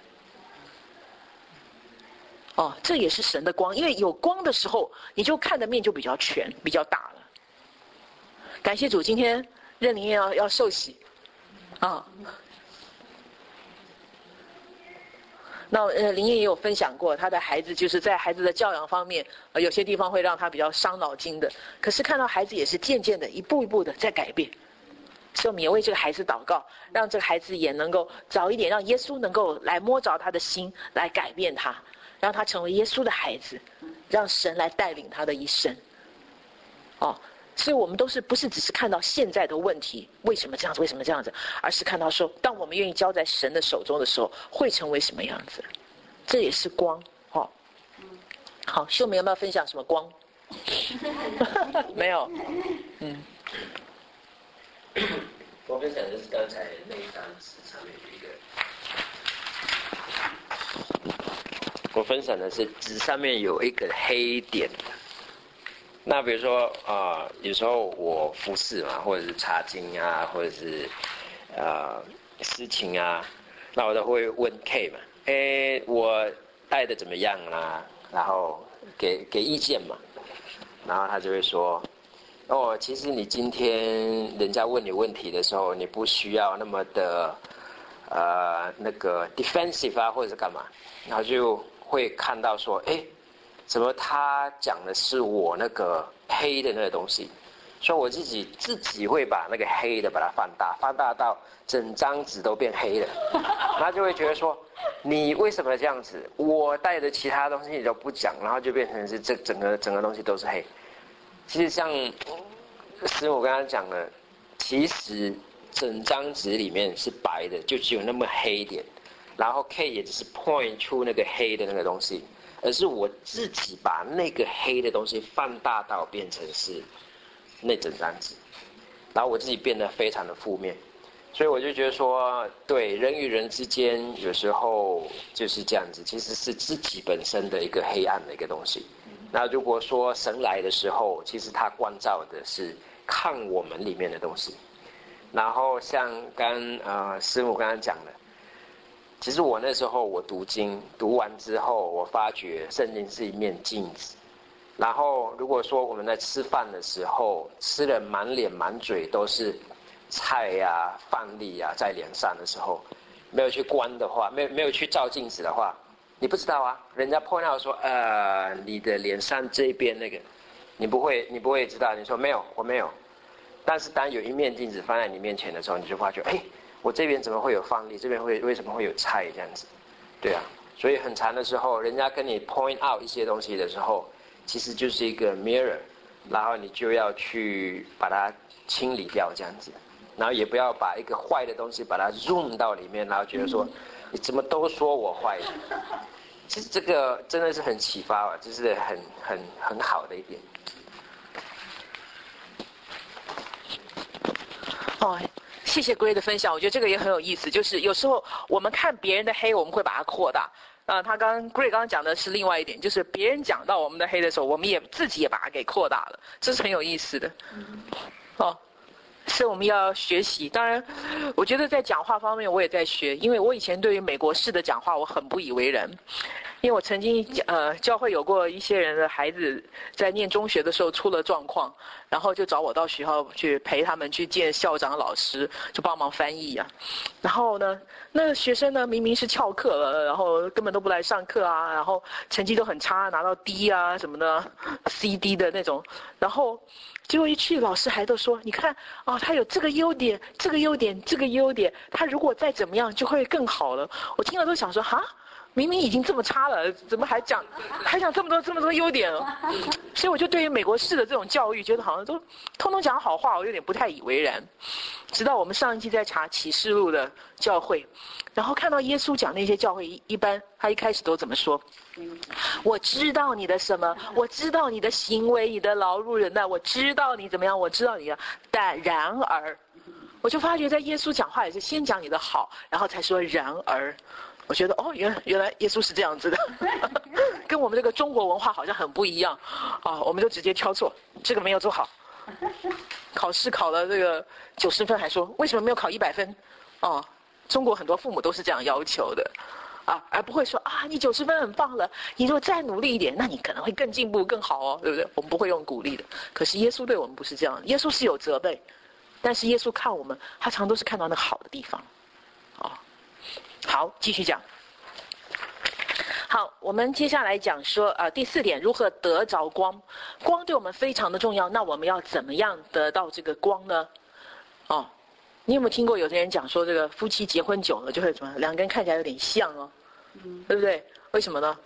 这也是神的光，因为有光的时候，你就看的面就比较全，比较大了。感谢主，今天任灵燕要受洗，那灵燕也有分享过，她的孩子就是在孩子的教养方面，有些地方会让她比较伤脑筋的。可是看到孩子也是渐渐的、一步一步的在改变，所以我们也为这个孩子祷告，让这个孩子也能够早一点，让耶稣能够来摸着他的心，来改变他。让他成为耶稣的孩子，让神来带领他的一生。所以我们不是只是看到现在的问题，为什么这样子，为什么这样子，而是看到说，当我们愿意交在神的手中的时候，会成为什么样子。这也是光。好，秀梅有没有分享什么光？没有。 我分享的是刚才那一张纸上面有一个。我分享的是纸上面有一个黑点。那比如说有时候我服侍嘛，或者是查经啊，或者是事情啊，那我都会问 K 嘛，我带的怎么样啦？然后给意见嘛，然后他就会说，其实你今天人家问你问题的时候，你不需要那么的那个 defensive 啊，或者是干嘛，然后就会看到说，怎么他讲的是我那个黑的那个东西，所以我自己会把那个黑的把它放大到整张纸都变黑了，然后就会觉得说，你为什么这样子？我带的其他东西你都不讲，然后就变成是这整个东西都是黑。其实像师母刚刚讲的，其实整张纸里面是白的，就只有那么黑一点，然后 K 也只是 point 出那个黑的那个东西，而是我自己把那个黑的东西放大到变成是那整张纸，然后我自己变得非常的负面。所以我就觉得说，对，人与人之间有时候就是这样子，其实是自己本身的一个黑暗的一个东西。那如果说神来的时候，其实他关照的是看我们里面的东西。然后像师母刚刚讲的，其实我那时候我读经读完之后，我发觉圣经是一面镜子。然后如果说我们在吃饭的时候，吃了满脸满嘴都是菜呀、饭粒呀在脸上的时候，没有去关的话，没有去照镜子的话，你不知道啊。人家 point out 说，你的脸上这边那个，你不会知道。你说没有，我没有。但是当有一面镜子放在你面前的时候，你就发觉，我这边怎么会有饭粒？这边为什么会有菜这样子？对啊，所以很长的时候，人家跟你 point out 一些东西的时候，其实就是一个 mirror， 然后你就要去把它清理掉这样子。 然后也不要把一个坏的东西把它 zoom 到里面，然后觉得说你怎么都说我坏。其实这个真的是很启发啊，就是很好的一点。 哦，谢谢 Gray 的分享，我觉得这个也很有意思。就是有时候我们看别人的黑，我们会把它扩大。他Gray 刚刚讲的是另外一点，就是别人讲到我们的黑的时候，我们也自己也把它给扩大了，这是很有意思的。哦，是我们要学习。当然，我觉得在讲话方面我也在学，因为我以前对于美国式的讲话我很不以为然。因为我曾经教会有过一些人的孩子在念中学的时候出了状况，然后就找我到学校去陪他们去见校长老师，就帮忙翻译啊。然后呢，那个学生呢明明是翘课了，然后根本都不来上课啊，然后成绩都很差，拿到 D 啊什么的 ，CD 的那种，然后结果一去老师还都说，你看啊，他有这个优点，这个优点，这个优点，他如果再怎么样就会更好了。我听了都想说，哈。明明已经这么差了，怎么还讲这么多优点？所以我就对于美国式的这种教育，觉得好像都通通讲好话，我有点不太以为然。直到我们上一期在查启示录的教会，然后看到耶稣讲那些教会，一般他一开始都怎么说？我知道你的什么，我知道你的行为，你的劳碌忍耐，我知道你怎么样，我知道你的，但然而，我就发觉在耶稣讲话也是先讲你的好，然后才说然而。我觉得哦，原来耶稣是这样子的，跟我们这个中国文化好像很不一样啊！我们就直接挑错，这个没有做好，考试考了这个90分，还说为什么没有考100分？哦，中国很多父母都是这样要求的，啊，而不会说啊，你90分很棒了，你如果再努力一点，那你可能会更进步更好哦，对不对？我们不会用鼓励的。可是耶稣对我们不是这样，耶稣是有责备，但是耶稣看我们，他常都是看到那好的地方，哦。好，继续讲。好，我们接下来讲说第4点，如何得着光。光对我们非常的重要，那我们要怎么样得到这个光呢？哦，你有没有听过有些人讲说，这个夫妻结婚久了就会怎么，两个人看起来有点像哦，对不对？为什么呢？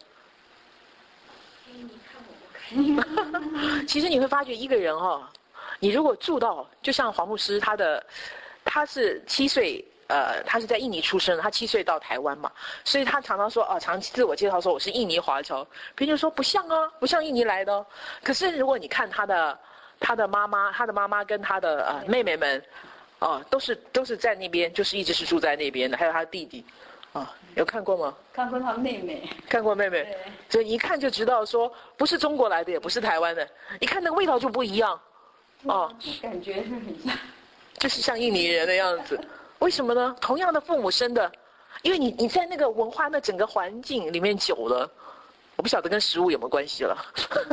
其实你会发觉一个人哦，你如果住到，就像黄牧师他是7岁。他是在印尼出生的，他7岁到台湾嘛，所以他常常说常自我介绍说我是印尼华侨，别人就说不像啊，不像印尼来的哦。可是如果你看他的妈妈跟他的妹妹们，都是在那边，就是一直是住在那边的，还有他的弟弟，有看过吗？ 看过他妹妹， 看过妹妹，所以你一看就知道说不是中国来的，也不是台湾的，一看那个味道就不一样， 感觉是很像， 就是像印尼人的样子。为什么呢？同样的父母生的，因为你在那个文化那整个环境里面久了，我不晓得跟食物有没有关系了，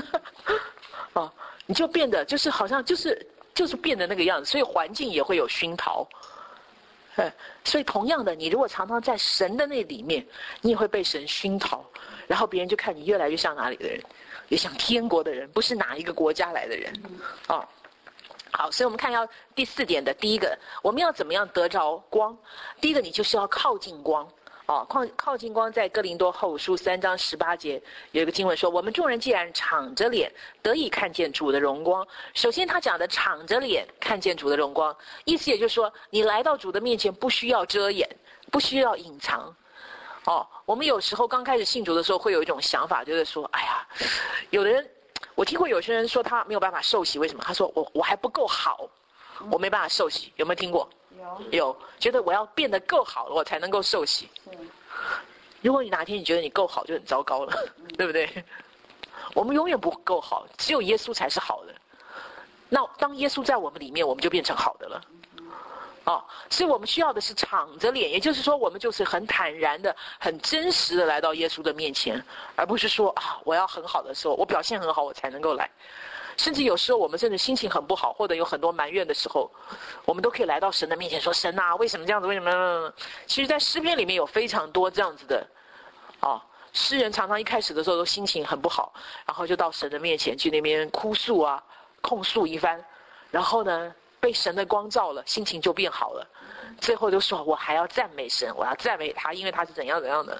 你就变得就是好像就是变得那个样子，所以环境也会有熏陶。所以同样的，你如果常常在神的那里面，你也会被神熏陶，然后别人就看你越来越像哪里的人，越像天国的人，不是哪一个国家来的人，好，所以我们看要第4点的第一个，我们要怎么样得着光？第一个，你就是要靠近光。靠近光，在哥林多后书3章18节有一个经文说，我们众人既然敞着脸得以看见主的荣光。首先他讲的敞着脸看见主的荣光，意思也就是说，你来到主的面前不需要遮掩，不需要隐藏。我们有时候刚开始信主的时候会有一种想法，就是说，哎呀，有的人。我听过有些人说他没有办法受洗，为什么？他说我还不够好，我没办法受洗。有没有听过？有，觉得我要变得够好了，我才能够受洗。如果你哪天你觉得你够好，就很糟糕了，对不对？我们永远不够好，只有耶稣才是好的。那当耶稣在我们里面，我们就变成好的了。所以我们需要的是敞着脸，也就是说我们就是很坦然的很真实的来到耶稣的面前，而不是说我要很好的时候，我表现很好我才能够来。甚至有时候我们真的心情很不好，或者有很多埋怨的时候，我们都可以来到神的面前说，神啊，为什么这样子，为什么？其实在诗篇里面有非常多这样子的诗人常常一开始的时候都心情很不好，然后就到神的面前去那边哭诉控诉一番，然后呢被神的光照了，心情就变好了。最后就说我还要赞美神，我要赞美他，因为他是怎样怎样的。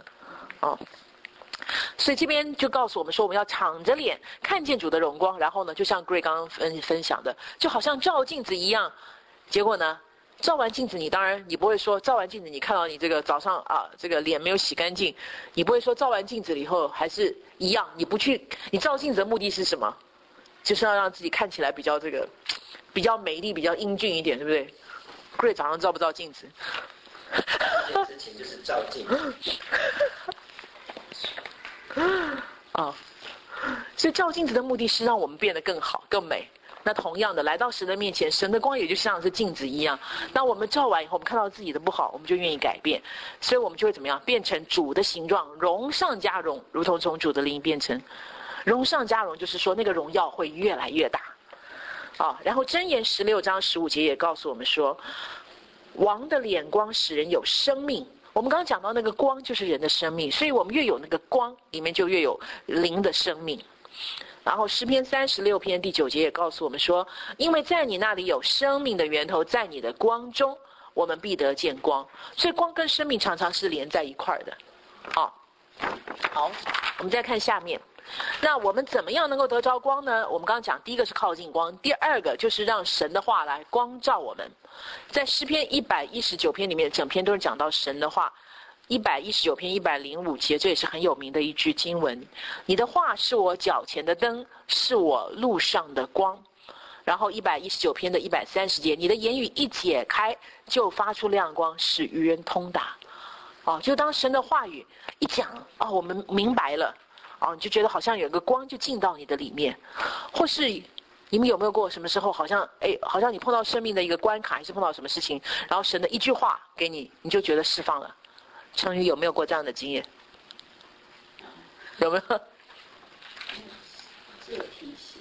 所以这边就告诉我们说，我们要敞着脸看见主的荣光，然后呢就像 Gray 刚刚分享的，就好像照镜子一样，结果呢照完镜子，你当然你不会说照完镜子，你看到你这个早上啊，这个脸没有洗干净，你不会说照完镜子了以后还是一样，你不去，你照镜子的目的是什么？就是要让自己看起来比较比较美丽，比较英俊一点，对不对？Gray 早上照不照镜子？ 这件事情就是照镜子。 啊，所以照镜子的目的是让我们变得更好、更美。那同样的，来到神的面前，神的光也就像是镜子一样。那我们照完以后，我们看到自己的不好，我们就愿意改变，所以我们就会怎么样？变成主的形状，荣上加荣，如同从主的灵变成荣上加荣，就是说那个荣耀会越来越大。啊，然后箴言16章15节也告诉我们说，王的脸光使人有生命。我们刚刚讲到那个光就是人的生命，所以我们越有那个光，里面就越有灵的生命。然后诗篇36篇第9节也告诉我们说，因为在你那里有生命的源头，在你的光中我们必得见光。所以光跟生命常常是连在一块的。好，我们再看下面，那我们怎么样能够得着光呢？我们刚刚讲第一个是靠近光，第二个就是让神的话来光照我们。在诗篇119篇里面，整篇都是讲到神的话。119篇105节，这也是很有名的一句经文。你的话是我脚前的灯，是我路上的光。然后119篇的130节，你的言语一解开，就发出亮光，使愚人通达。就当神的话语一讲，我们明白了，你就觉得好像有个光就进到你的里面。或是你们有没有过什么时候好像你碰到生命的一个关卡，还是碰到什么事情，然后神的一句话给你，你就觉得释放了。成宇有没有过这样的经验？有没有？ 这个提醒。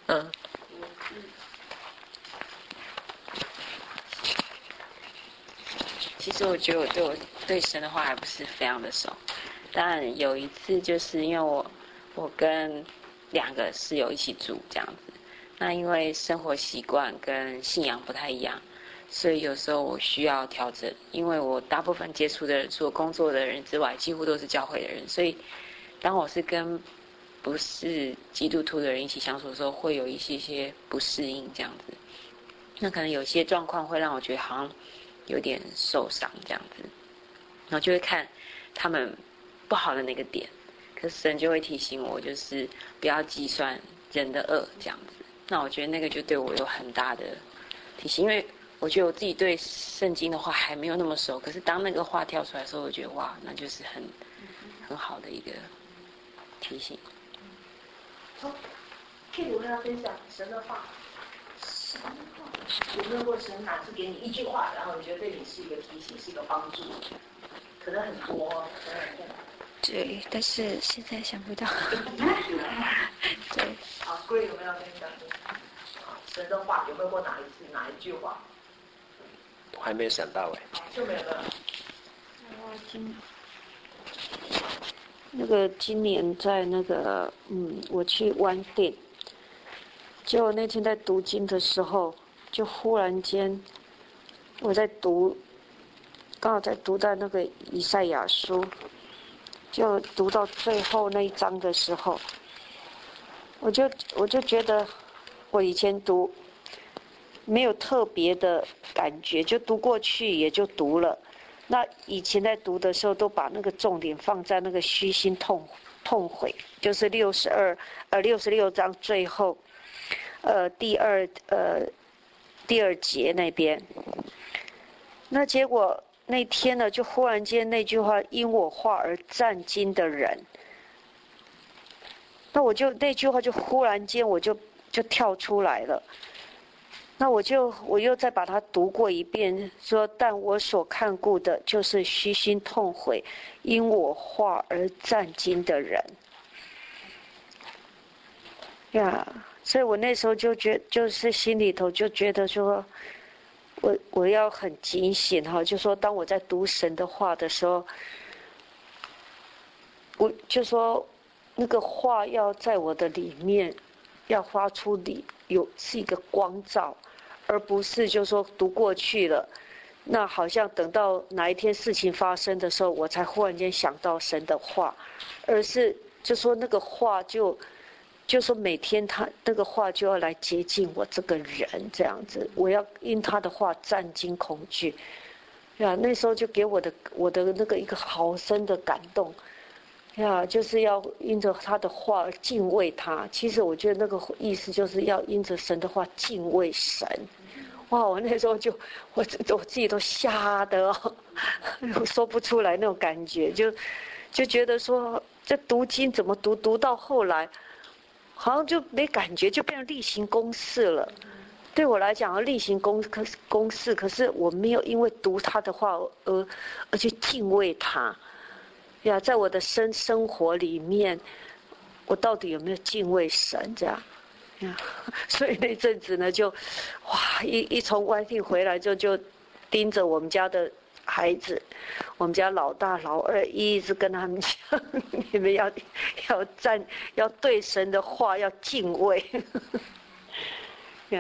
其实我觉得我对神的话还不是非常的熟，但有一次就是因为我跟2个室友一起住这样子，那因为生活习惯跟信仰不太一样。所以有时候我需要调整，因为我大部分接触的人，除了工作的人之外，几乎都是教会的人，所以当我是跟不是基督徒的人一起相处的时候，会有一些不适应这样子。那可能有些状况会让我觉得好像有点受伤这样子，然后就会看他们不好的那个点，可是神就会提醒我，就是不要计算人的恶这样子。那我觉得那个就对我有很大的提醒，因为我觉得我自己对圣经的话还没有那么熟，可是当那个话跳出来的时候，我觉得哇，那就是很好的一个提醒。 好，可以跟大家分享神的话。神的话，有没有过神哪次给你一句话，然后你觉得对你是一个提醒，是一个帮助？可能很多， 对，但是现在想不到。对。 好，Gray有没有分享？神的话有没有过哪一句话？ 我还没有想到就没有了。 那个今年在那个我去湾店，就那天在读经的时候，就忽然间我在读，刚好在读在那个以赛亚书，就读到最后那一章的时候，我就觉得我以前读没有特别的感觉，就读过去也就读了。那以前在读的时候，都把那个重点放在那个虚心痛悔，就是66章最后第二节那边。那结果那天呢，就忽然间那句话，因我话而战惊的人，那那句话就忽然间我就跳出来了。那我又再把它读过一遍，说但我所看顾的就是虚心痛悔因我话而战惊的人呀。所以我那时候就是心里头就觉得说，我要很警醒哈，就说当我在读神的话的时候，我就说那个话要在我的里面要发出是一个光照，而不是就说读过去了，那好像等到哪一天事情发生的时候，我才忽然间想到神的话，而是就说那个话就就说每天他那个话就要来接近我这个人这样子，我要因他的话战惊恐惧。呀，那时候就给我的那个一个好深的感动。呀，就是要因着他的话敬畏他。其实我觉得那个意思就是要因着神的话敬畏神。哇，我那时候就我自己都吓得我说不出来那种感觉，就觉得说这读经怎么读到后来，好像就没感觉，就变成例行公事了。对我来讲，例行公事，可是我没有因为读他的话而去敬畏他。呀，在我的生活里面，我到底有没有敬畏神这样？呀，所以那阵子呢，就哇，一从外地回来就盯着我们家的孩子，我们家老大老二，一直跟他们讲，你们要对神的话要敬畏。呀。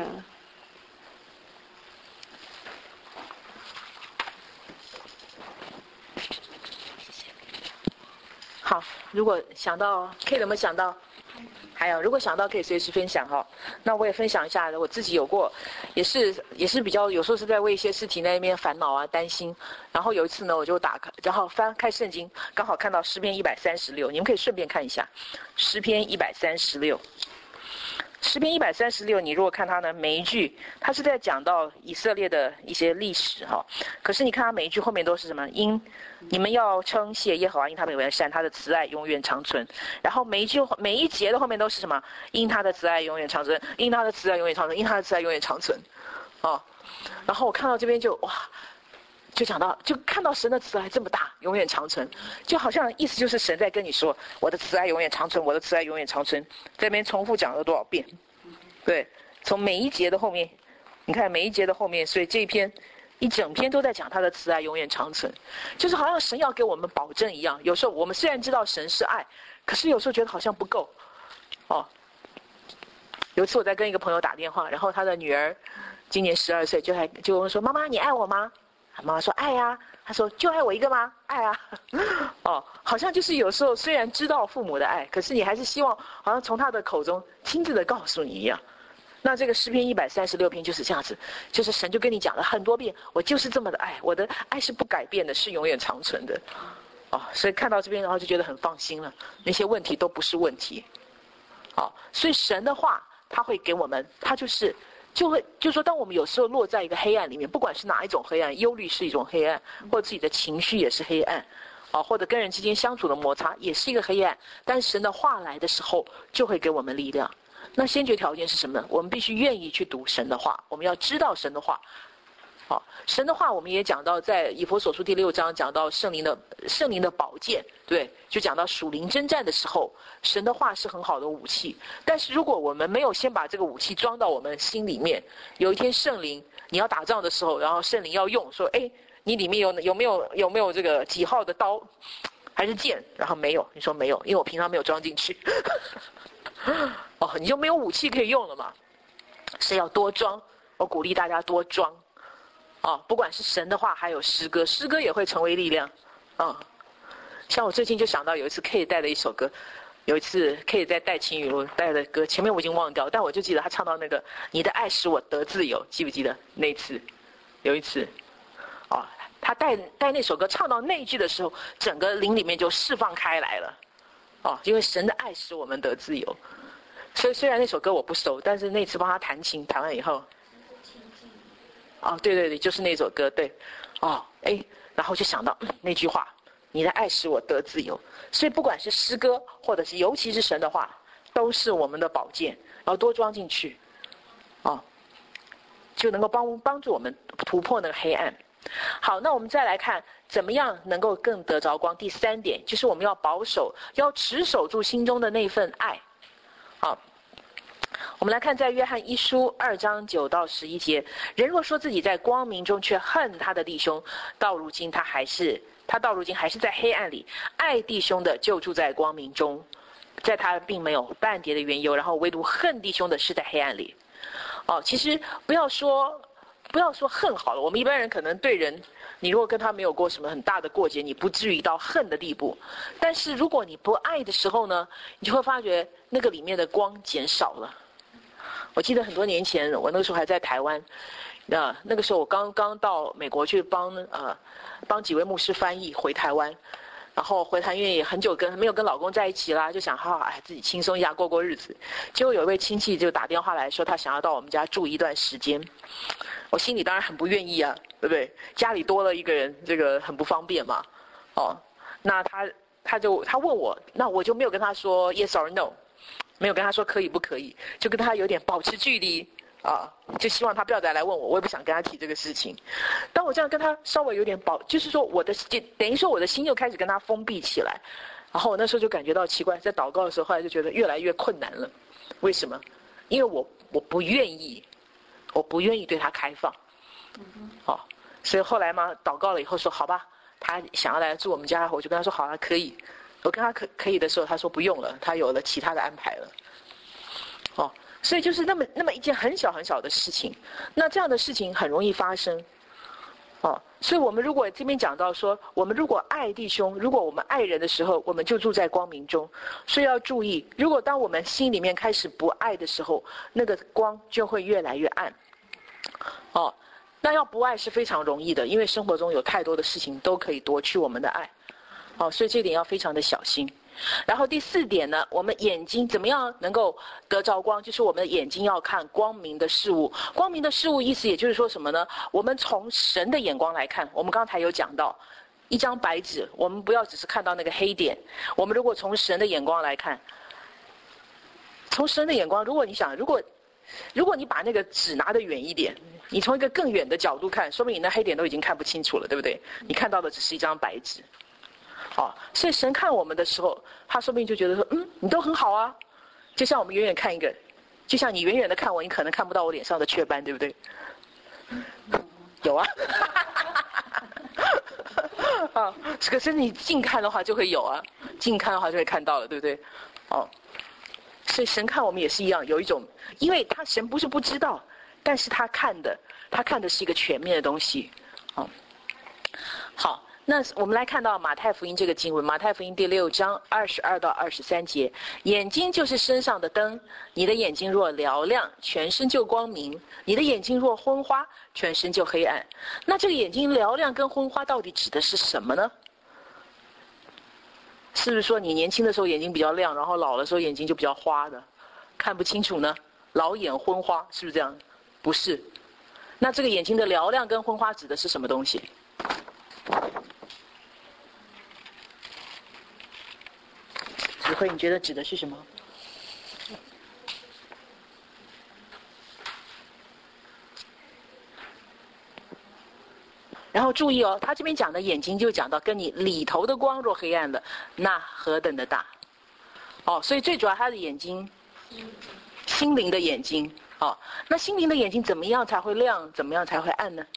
好，如果想到 K 有没有想到？还有，如果想到可以随时分享哈。那我也分享一下，我自己有过，也是比较有时候是在为一些事情在那边烦恼啊、担心。然后有一次呢，我就打开，然后翻开圣经，刚好看到诗篇136，你们可以顺便看一下，诗篇136。诗篇136，你如果看它呢，每一句它是在讲到以色列的一些历史哈。可是你看它每一句后面都是什么？因你们要称谢耶和华，因他们为善，他的慈爱永远长存。然后每一节的后面都是什么？因他的慈爱永远长存，因他的慈爱永远长存，因他的慈爱永远长存。哦，然后我看到这边就哇，就讲到，就看到神的慈爱这么大，永远长存，就好像意思就是神在跟你说，我的慈爱永远长存，我的慈爱永远长存。这边重复讲了多少遍？对，从每一节的后面，你看每一节的后面，所以这一整篇都在讲他的慈爱永远长存，就是好像神要给我们保证一样。有时候我们虽然知道神是爱，可是有时候觉得好像不够。哦，有一次我在跟一个朋友打电话，然后他的女儿今年12岁，就问说：“妈妈，你爱我吗？”妈妈说：“爱呀。”他说：“就爱我一个吗？”爱啊。哦，好像就是有时候虽然知道父母的爱，可是你还是希望好像从他的口中亲自的告诉你一样。那这个诗篇136篇就是这样子，就是神就跟你讲了很多遍，我就是这么的爱，我的爱是不改变的，是永远长存的。哦，所以看到这边，然后就觉得很放心了，那些问题都不是问题。哦，所以神的话他会给我们，他就说当我们有时候落在一个黑暗里面，不管是哪一种黑暗，忧虑是一种黑暗，或者自己的情绪也是黑暗，或者跟人之间相处的摩擦也是一个黑暗，但神的话来的时候就会给我们力量。那先决条件是什么呢？我们必须愿意去读神的话，我们要知道神的话。好，神的话我们也讲到，在以弗所书第6章讲到圣灵的宝剑，对，就讲到属灵征战的时候，神的话是很好的武器。但是如果我们没有先把这个武器装到我们心里面，有一天圣灵你要打仗的时候，然后圣灵要用，说，哎，你里面有没有这个几号的刀还是剑？然后没有，你说没有，因为我平常没有装进去。哦，你就没有武器可以用了嘛？是要多装，我鼓励大家多装。哦，不管是神的话，还有诗歌，诗歌也会成为力量。像我最近就想到有一次 K 带的一首歌，有一次 K 在带晴雨露带的歌，前面我已经忘掉，但我就记得他唱到那个“你的爱使我得自由”，记不记得那一次？有一次，他带那首歌唱到那一句的时候，整个灵里面就释放开来了。因为神的爱使我们得自由。所以虽然那首歌我不熟，但是那次帮他弹琴，弹完以后，对，就是那首歌，对，然后就想到那句话，你的爱使我得自由。所以不管是诗歌，或者是尤其是神的话，都是我们的宝剑，然后多装进去，就能够帮助我们突破那个黑暗。好，那我们再来看怎么样能够更得着光。第3点就是我们要保守，要持守住心中的那份爱。好，我们来看在约翰1书2章9到11节，人若说自己在光明中，却恨他的弟兄，到如今他到如今还是在黑暗里。爱弟兄的就住在光明中，在他并没有半点的缘由，然后唯独恨弟兄的是在黑暗里。其实不要说恨好了，我们一般人可能对人你如果跟他没有过什么很大的过节，你不至于到恨的地步。但是如果你不爱的时候呢，你就会发觉那个里面的光减少了。我记得很多年前，我那个时候还在台湾，那个时候我刚刚到美国去帮几位牧师翻译回台湾。然后回台，因为也很久没有跟老公在一起啦，就想好好自己轻松一下过过日子。结果有一位亲戚就打电话来说，他想要到我们家住一段时间。我心里当然很不愿意啊，对不对？家里多了一个人，这个很不方便嘛。那他问我，那我就没有跟他说 yes or no， 没有跟他说可以不可以，就跟他有点保持距离。就希望他不要再来问我，我也不想跟他提这个事情。当我这样跟他稍微有点就是说等于说我的心又开始跟他封闭起来。然后我那时候就感觉到奇怪，在祷告的时候，后来就觉得越来越困难了。为什么？因为我不愿意对他开放。所以后来嘛，祷告了以后说好吧，他想要来住我们家，我就跟他说好了，可以。我跟他可以的时候，他说不用了，他有了其他的安排了。所以就是那么一件很小很小的事情，那这样的事情很容易发生。所以我们如果这边讲到说，我们如果爱弟兄，如果我们爱人的时候，我们就住在光明中。所以要注意，如果当我们心里面开始不爱的时候，那个光就会越来越暗。那要不爱是非常容易的，因为生活中有太多的事情都可以夺去我们的爱。所以这点要非常的小心。然后第4点呢，我们眼睛怎么样能够得着光，就是我们的眼睛要看光明的事物。光明的事物意思也就是说什么呢？我们从神的眼光来看，我们刚才有讲到一张白纸，我们不要只是看到那个黑点，我们如果从神的眼光来看，从神的眼光，如果你把那个纸拿得远一点，你从一个更远的角度看，说明你那黑点都已经看不清楚了，对不对？你看到的只是一张白纸。所以神看我们的时候，他说不定就觉得说，你都很好啊。就像我们远远看一个，就像你远远的看我，你可能看不到我脸上的雀斑，对不对？有啊。可是你近看的话就会有啊，近看的话就会看到了，对不对？所以神看我们也是一样，有一种，因为神不是不知道，但是他看的是一个全面的东西。好。那我们来看到马太福音这个经文，马太福音第6章22到23节，眼睛就是身上的灯，你的眼睛若嘹亮，全身就光明；你的眼睛若昏花，全身就黑暗。那这个眼睛嘹亮跟昏花到底指的是什么呢？是不是说你年轻的时候眼睛比较亮，然后老的时候眼睛就比较花的，看不清楚呢？老眼昏花，是不是这样？不是。那这个眼睛的嘹亮跟昏花指的是什么东西？子慧，你觉得指的是什么？然后注意他这边讲的眼睛就讲到跟你里头的光若黑暗了，那何等的大。所以最主要他的眼睛，心灵的眼睛。那心灵的眼睛怎么样才会亮，怎么样才会暗呢？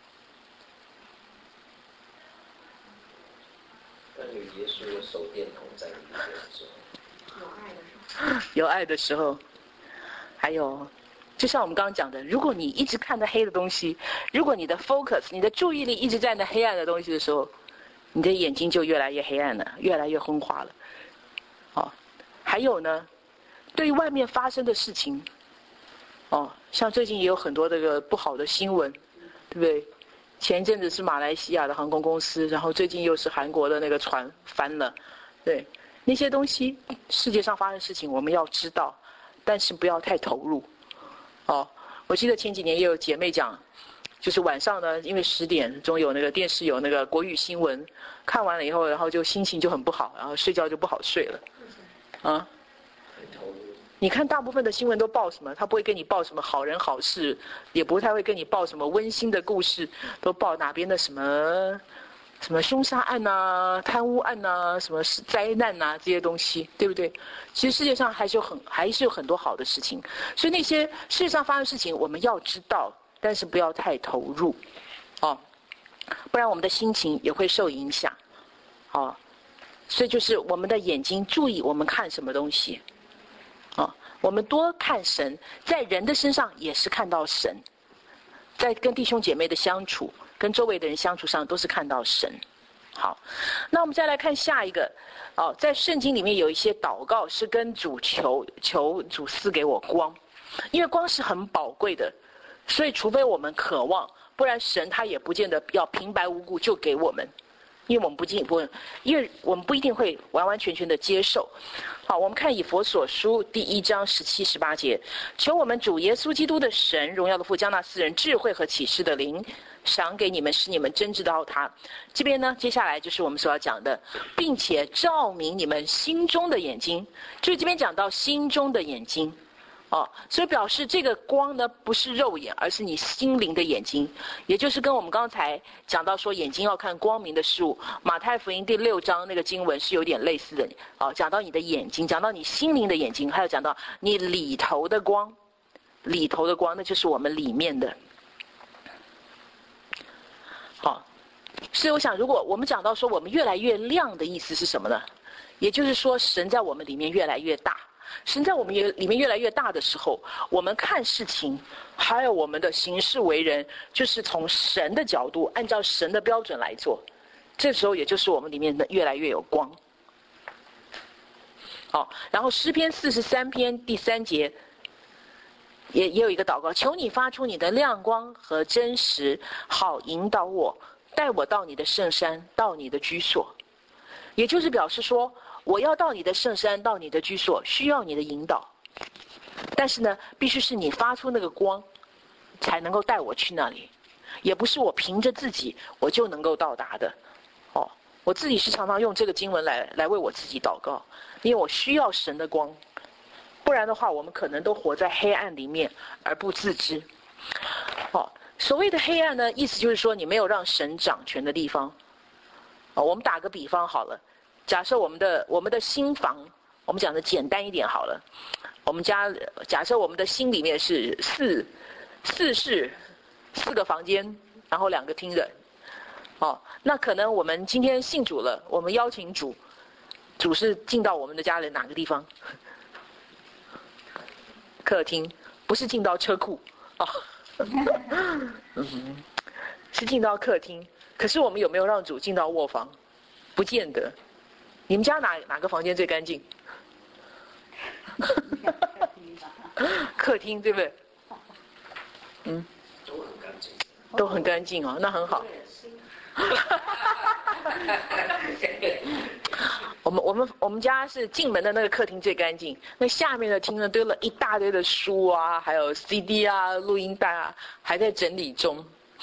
有耶稣的手电筒在里面的时候，有爱的时候，还有，就像我们刚刚讲的，如果你一直看着黑的东西，如果你的 focus， 你的注意力一直在那黑暗的东西的时候，你的眼睛就越来越黑暗了，越来越昏花了。还有呢，对于外面发生的事情，像最近也有很多这个不好的新闻，对不对？前一阵子是马来西亚的航空公司，然后最近又是韩国的那个船翻了，对，那些东西，世界上发生的事情我们要知道，但是不要太投入。我记得前几年也有姐妹讲，就是晚上呢，因为10点钟有那个电视有那个国语新闻，看完了以后，然后就心情就很不好，然后睡觉就不好睡了。你看大部分的新闻都报什么？他不会跟你报什么好人好事，也不太会跟你报什么温馨的故事，都报哪边的什么凶杀案啊、贪污案啊、什么灾难啊这些东西，对不对？其实世界上还是有很多好的事情，所以那些世界上发生的事情我们要知道，但是不要太投入，不然我们的心情也会受影响。所以就是我们的眼睛注意我们看什么东西。我们多看神，在人的身上也是看到神，在跟弟兄姐妹的相处跟周围的人相处上都是看到神。好，那我们再来看下一个。在圣经里面有一些祷告是跟主求主赐给我光，因为光是很宝贵的，所以除非我们渴望，不然神他也不见得要平白无故就给我们，因为我们不一定会完完全全的接受。好，我们看以弗所书第1章17、18节，求我们主耶稣基督的神，荣耀的父，将那4人智慧和启示的灵赏给你们，使你们真知道他。这边呢，接下来就是我们所要讲的，并且照明你们心中的眼睛。就是这边讲到心中的眼睛。所以表示这个光呢，不是肉眼，而是你心灵的眼睛，也就是跟我们刚才讲到说眼睛要看光明的事物，马太福音第6章那个经文是有点类似的。讲到你的眼睛，讲到你心灵的眼睛，还有讲到你里头的光，那就是我们里面的。好，所以我想，如果我们讲到说我们越来越亮的意思是什么呢？也就是说，神在我们里面越来越大。神在我们里面越来越大的时候，我们看事情，还有我们的行事为人，就是从神的角度，按照神的标准来做。这时候也就是我们里面的越来越有光。好，然后诗篇43篇第3节也有一个祷告，求你发出你的亮光和真实，好引导我，带我到你的圣山，到你的居所。也就是表示说，我要到你的圣山，到你的居所，需要你的引导。但是呢，必须是你发出那个光，才能够带我去那里，也不是我凭着自己我就能够到达的。我自己是常常用这个经文来为我自己祷告，因为我需要神的光，不然的话，我们可能都活在黑暗里面而不自知。所谓的黑暗呢，意思就是说你没有让神掌权的地方。我们打个比方好了。假设我们的心房，我们讲的简单一点好了。我们家假设我们的心里面是4室4个房间，然后2个厅的。那可能我们今天信主了，我们邀请主是进到我们的家里哪个地方？客厅，不是进到车库是进到客厅。可是我们有没有让主进到卧房？不见得。你们家哪个房间最干净？客厅对不对？ 都很干净。 都很干净哦，那很好。我们家是进门的那个客厅最干净，那下面的厅呢堆了一大堆的书啊，还有 CD 啊、录音带啊，还在整理中。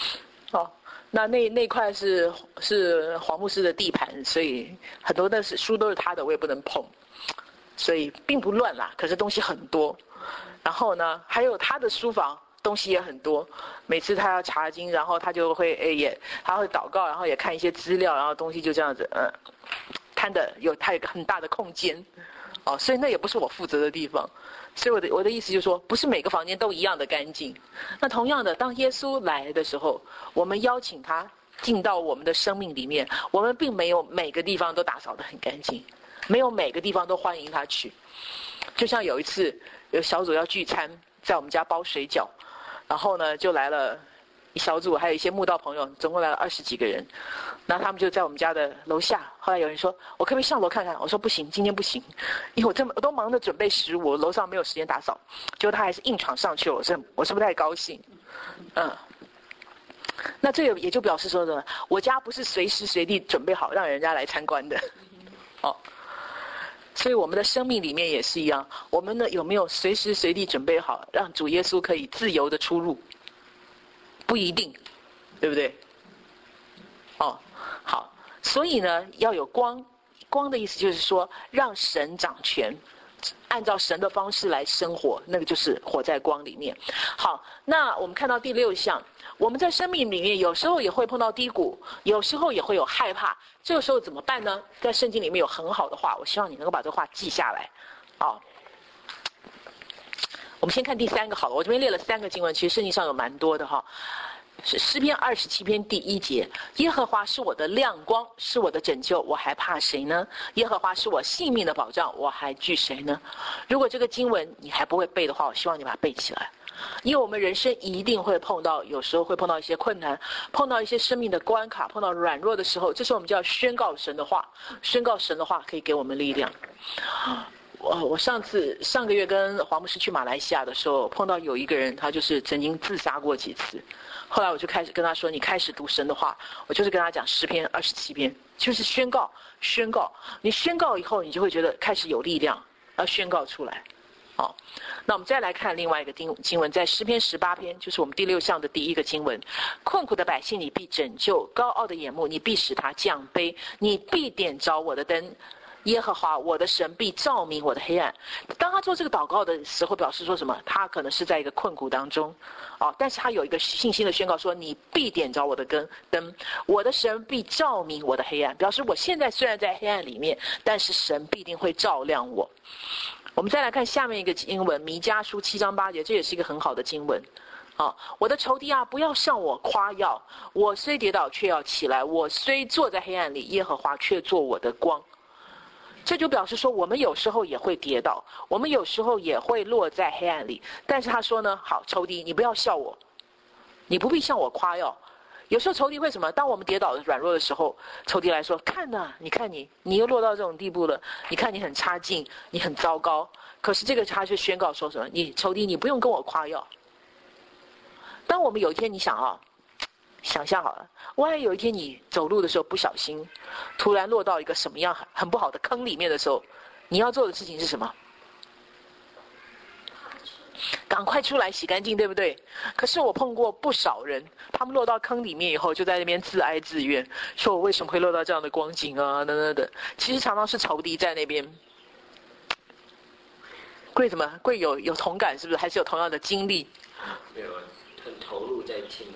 那块是黄牧师的地盘，所以很多的书都是他的，我也不能碰，所以并不乱啦。可是东西很多，然后呢，还有他的书房东西也很多。每次他要查经，然后他就会他会祷告，然后也看一些资料，然后东西就这样子摊的他有一个很大的空间，所以那也不是我负责的地方。所以我的意思就是说，不是每个房间都一样的干净。那同样的，当耶稣来的时候，我们邀请他进到我们的生命里面，我们并没有每个地方都打扫得很干净，没有每个地方都欢迎他去。就像有一次有小组要聚餐，在我们家包水饺，然后呢就来了一小组，还有一些慕道朋友，总共来了20几个人。然后他们就在我们家的楼下。后来有人说，我可不可以上楼看看？我说不行，今天不行，因为我都忙着准备食物，楼上没有时间打扫。结果他还是硬闯上去了，我是不太高兴。那这也就表示说呢，我家不是随时随地准备好让人家来参观的。所以我们的生命里面也是一样，我们呢有没有随时随地准备好让主耶稣可以自由的出入？不一定，对不对？好，所以呢要有光的意思就是说让神掌权，按照神的方式来生活，那个就是活在光里面。好，那我们看到第6项，我们在生命里面有时候也会碰到低谷，有时候也会有害怕，这个时候怎么办呢？在圣经里面有很好的话，我希望你能够把这话记下来。我们先看第3个好了，我这边列了3个经文，其实圣经上有蛮多的哈。 是诗篇27篇第1节，耶和华是我的亮光，是我的拯救，我还怕谁呢？耶和华是我性命的保障，我还惧谁呢？如果这个经文你还不会背的话，我希望你把它背起来。因为我们人生一定会碰到，有时候会碰到一些困难，碰到一些生命的关卡，碰到软弱的时候，这时候我们就要宣告神的话，宣告神的话可以给我们力量。我上个月跟黄牧师去马来西亚的时候，碰到有一个人，他就是曾经自杀过几次。后来我就开始跟他说，你开始读神的话，我就是跟他讲诗篇27篇，就是宣告。你宣告以后，你就会觉得开始有力量，要宣告出来。好，那我们再来看另外一个经文，在诗篇18篇，就是我们第6项的第1个经文。困苦的百姓你必拯救，高傲的眼目你必使他降卑，你必点着我的灯，耶和华我的神必照明我的黑暗。当他做这个祷告的时候，表示说什么？他可能是在一个困苦当中，但是他有一个信心的宣告说，你必点着我的灯，我的神必照明我的黑暗，表示我现在虽然在黑暗里面，但是神必定会照亮我。我们再来看下面一个经文，弥迦书7章8节，这也是一个很好的经文。我的仇敌啊，不要向我夸耀，我虽跌倒却要起来，我虽坐在黑暗里，耶和华却做我的光。这就表示说，我们有时候也会跌倒，我们有时候也会落在黑暗里，但是他说呢，好，仇敌你不要笑我，你不必向我夸耀。有时候仇敌会什么？当我们跌倒的软弱的时候，仇敌来说，看呐，你看你又落到这种地步了，你看你很差劲，你很糟糕。可是这个他就宣告说什么？你仇敌你不用跟我夸耀。当我们有一天你想象好了，万一有一天你走路的时候不小心突然落到一个什么样很不好的坑里面的时候，你要做的事情是什么？赶快出来洗干净，对不对？可是我碰过不少人，他们落到坑里面以后就在那边自哀自怨，说我为什么会落到这样的光景啊等等等。其实常常是仇敌在那边。贵怎么贵有同感是不是？还是有同样的经历？ 没有，很投入在听。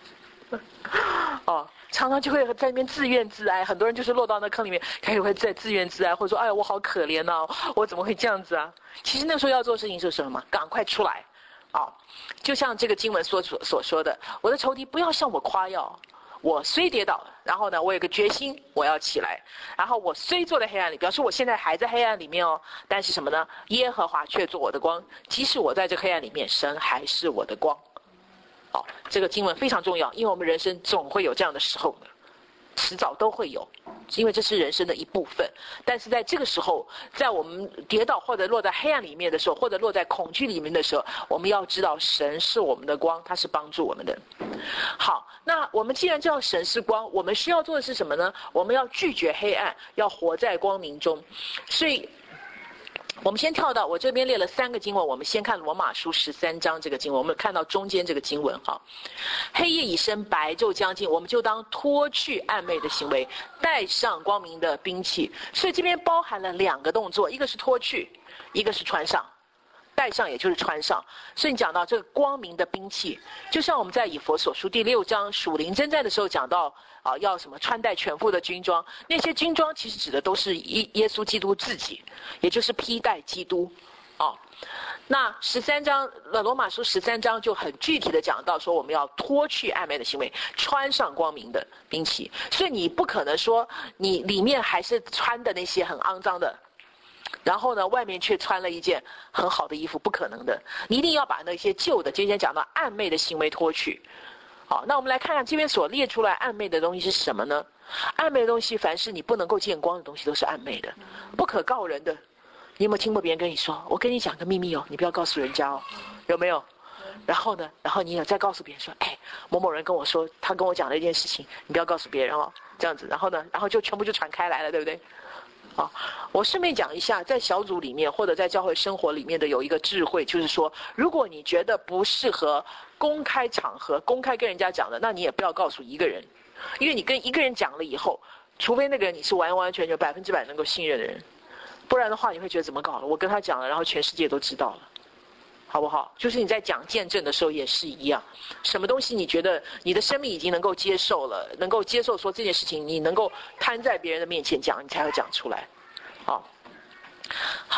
常常就会在那边自怨自哀，很多人就是落到那坑里面，开始会在自怨自哀，或者说，哎呀，我好可怜啊，我怎么会这样子啊？其实那时候要做的事情是什么？赶快出来，就像这个经文所说的，我的仇敌不要向我夸耀，我虽跌倒，然后呢，我有个决心，我要起来，然后我虽坐在黑暗里，表示我现在还在黑暗里面但是什么呢？耶和华却做我的光，即使我在这黑暗里面，神还是我的光。这个经文非常重要，因为我们人生总会有这样的时候的，迟早都会有，因为这是人生的一部分。但是在这个时候，在我们跌倒或者落在黑暗里面的时候，或者落在恐惧里面的时候，我们要知道神是我们的光，他是帮助我们的。好，那我们既然知道神是光，我们需要做的是什么呢？我们要拒绝黑暗，要活在光明中。所以我们先跳到我这边列了3个经文，我们先看罗马书13章这个经文，我们看到中间这个经文黑夜已深，白昼将近，我们就当脱去暧昧的行为，带上光明的兵器。所以这边包含了2个动作，一个是脱去，一个是穿上。带上也就是穿上，所以你讲到这个光明的兵器，就像我们在以弗所书第6章属灵征战的时候讲到要什么穿戴全副的军装，那些军装其实指的都是耶稣基督自己，也就是披戴基督那罗马书13章就很具体的讲到说，我们要脱去暧昧的行为，穿上光明的兵器。所以你不可能说你里面还是穿的那些很肮脏的，然后呢，外面却穿了一件很好的衣服，不可能的。你一定要把那些旧的，今天讲到暧昧的行为脱去。好，那我们来看看这边所列出来暧昧的东西是什么呢？暧昧的东西，凡是你不能够见光的东西，都是暧昧的，不可告人的。你有没有听过别人跟你说，我跟你讲个秘密你不要告诉人家有没有？然后呢，然后你也再告诉别人说，某某人跟我说，他跟我讲了一件事情，你不要告诉别人这样子。然后呢，然后就全部就传开来了，对不对？我顺便讲一下，在小组里面或者在教会生活里面的有一个智慧，就是说，如果你觉得不适合公开场合公开跟人家讲的，那你也不要告诉一个人，因为你跟一个人讲了以后，除非那个人你是完完全全100%能够信任的人，不然的话你会觉得怎么搞了？我跟他讲了，然后全世界都知道了，好不好？就是你在讲见证的时候也是一样，什么东西你觉得你的生命已经能够接受了，能够接受说这件事情你能够摊在别人的面前讲，你才会讲出来。好，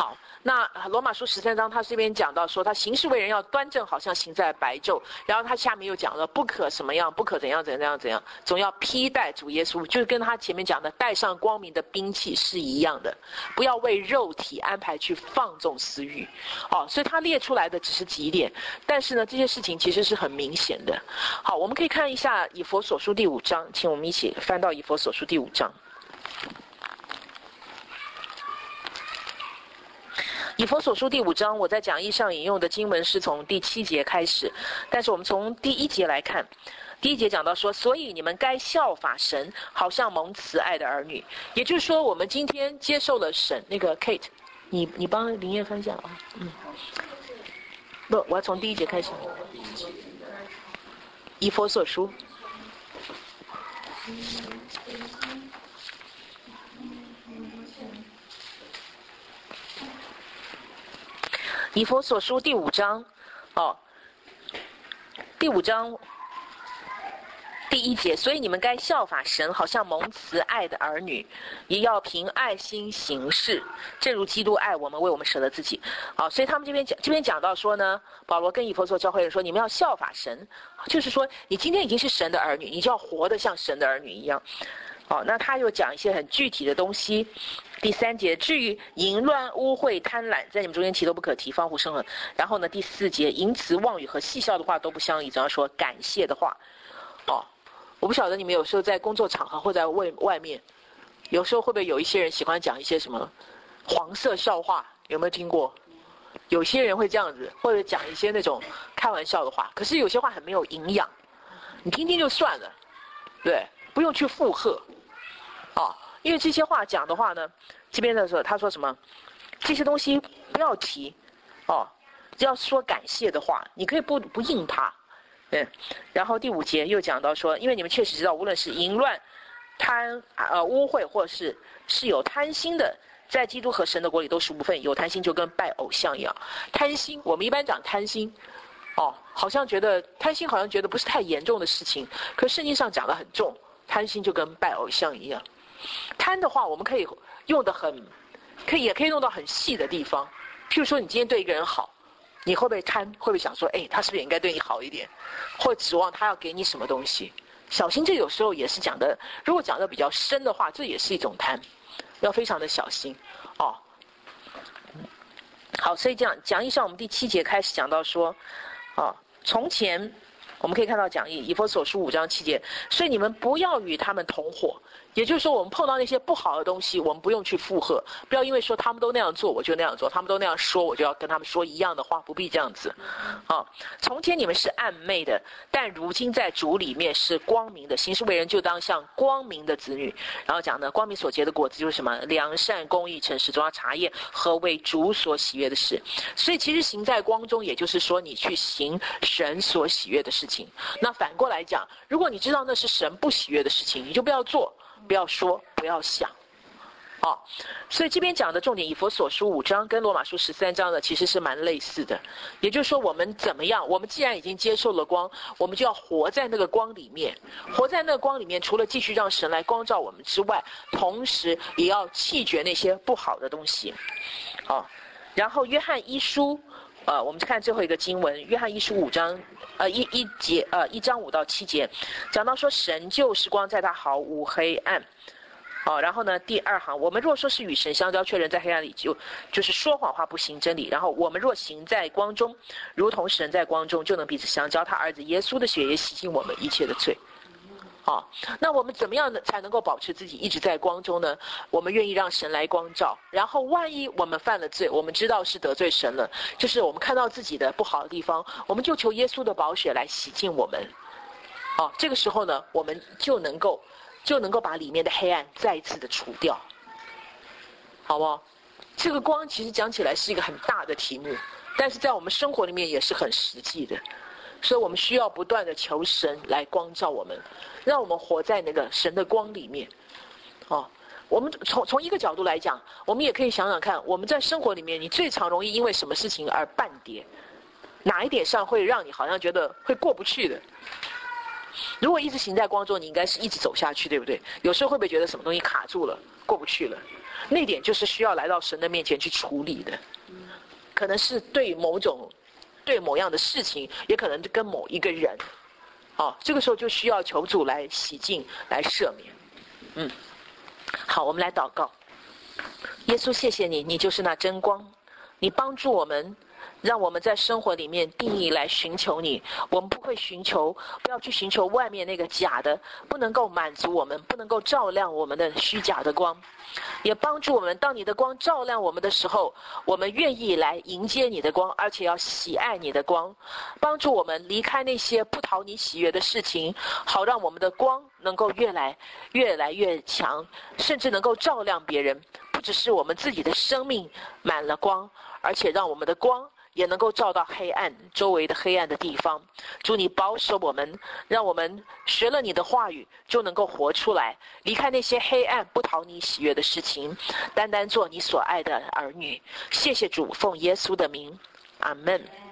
那罗马书13章他这边讲到说，他行事为人要端正，好像行在白昼。然后他下面又讲了不可什么样，不可怎样怎样怎样，总要披戴主耶稣，就是跟他前面讲的带上光明的兵器是一样的，不要为肉体安排去放纵私欲。所以他列出来的只是几点，但是呢，这些事情其实是很明显的。好，我们可以看一下以弗所书第5章，请我们一起翻到以弗所书第5章。以弗所书第5章，我在讲义上引用的经文是从第7节开始，但是我们从第1节来看。第1节讲到说，所以你们该效法神，好像蒙慈爱的儿女。也就是说，我们今天接受了神。那个 Kate， 你帮林叶翻一下啊。不，我要从第1节开始。以弗所书。以弗所书第5章，第5章第1节，所以你们该效法神，好像蒙慈爱的儿女，也要凭爱心行事，正如基督爱我们，为我们舍了自己。所以他们这边讲到说呢，保罗跟以弗所教会人说，你们要效法神，就是说你今天已经是神的儿女，你就要活得像神的儿女一样。那他又讲一些很具体的东西。第3节，至于淫乱、污秽、贪婪，在你们中间提都不可提，放乎生恨。然后呢，第4节，淫词妄语和戏笑的话都不相宜，总要说感谢的话。我不晓得你们有时候在工作场合或在外面，有时候会不会有一些人喜欢讲一些什么黄色笑话，有没有听过？有些人会这样子，或者讲一些那种开玩笑的话，可是有些话很没有营养，你听听就算了，对，不用去附和。因为这些话讲的话呢，这边的时候他说什么，这些东西不要提，要说感谢的话，你可以不应他。然后第5节又讲到说，因为你们确实知道，无论是淫乱、污秽，或者是有贪心的，在基督和神的国里都是无份。有贪心就跟拜偶像一样。贪心，我们一般讲贪心，好像觉得贪心好像觉得不是太严重的事情，可圣经上讲得很重，贪心就跟拜偶像一样。贪的话，我们可以用得也可以用到很细的地方。譬如说，你今天对一个人好，你会不会贪？会不会想说，他是不是也应该对你好一点？或指望他要给你什么东西？小心，这有时候也是讲的，如果讲的比较深的话，这也是一种贪，要非常的小心。好，所以这样讲义上，我们第7节开始讲到说，从前我们可以看到讲义以弗所书5章7节，所以你们不要与他们同伙。也就是说，我们碰到那些不好的东西，我们不用去附和，不要因为说他们都那样做，我就那样做；他们都那样说，我就要跟他们说一样的话，不必这样子。从前你们是暗昧的，但如今在主里面是光明的，行事为人就当像光明的子女。然后讲呢，光明所结的果子就是什么？良善、公义、诚实，总要查验何为主所喜悦的事。所以其实行在光中，也就是说你去行神所喜悦的事情。那反过来讲，如果你知道那是神不喜悦的事情，你就不要做。不要说，不要想。所以这边讲的重点，以弗所书5章跟罗马书13章的其实是蛮类似的。也就是说，我们怎么样？我们既然已经接受了光，我们就要活在那个光里面。活在那个光里面，除了继续让神来光照我们之外，同时也要弃绝那些不好的东西。然后约翰一书，我们看最后一个经文，约翰一书5章。1章5到7节，讲到说神就是光，在他毫无黑暗。然后呢，第2行，我们若说是与神相交，却人在黑暗里，就是说谎话，不行真理。然后我们若行在光中，如同神在光中，就能彼此相交。他儿子耶稣的血也洗净我们一切的罪。那我们怎么样才能够保持自己一直在光中呢？我们愿意让神来光照，然后万一我们犯了罪，我们知道是得罪神了，就是我们看到自己的不好的地方，我们就求耶稣的宝血来洗净我们。这个时候呢，我们就能够把里面的黑暗再一次的除掉，好不好？这个光其实讲起来是一个很大的题目，但是在我们生活里面也是很实际的。所以我们需要不断的求神来光照我们，让我们活在那个神的光里面。我们从一个角度来讲，我们也可以想想看，我们在生活里面，你最常容易因为什么事情而绊跌？哪一点上会让你好像觉得会过不去的？如果一直行在光中，你应该是一直走下去，对不对？有时候会不会觉得什么东西卡住了，过不去了？ 那点就是需要来到神的面前去处理的，可能是对某样的事情，也可能跟某一个人，这个时候就需要求主来洗净，来赦免。好，我们来祷告。耶稣，谢谢你，你就是那真光，你帮助我们，让我们在生活里面定义来寻求你。我们不要去寻求外面那个假的，不能够满足我们，不能够照亮我们的虚假的光。也帮助我们，当你的光照亮我们的时候，我们愿意来迎接你的光，而且要喜爱你的光。帮助我们离开那些不讨你喜悦的事情，好让我们的光能够越来越强，甚至能够照亮别人。不只是我们自己的生命满了光，而且让我们的光也能够照到黑暗周围的黑暗的地方。主，你保守我们，让我们学了你的话语就能够活出来，离开那些黑暗不讨你喜悦的事情，单单做你所爱的儿女。谢谢主，奉耶稣的名，阿们。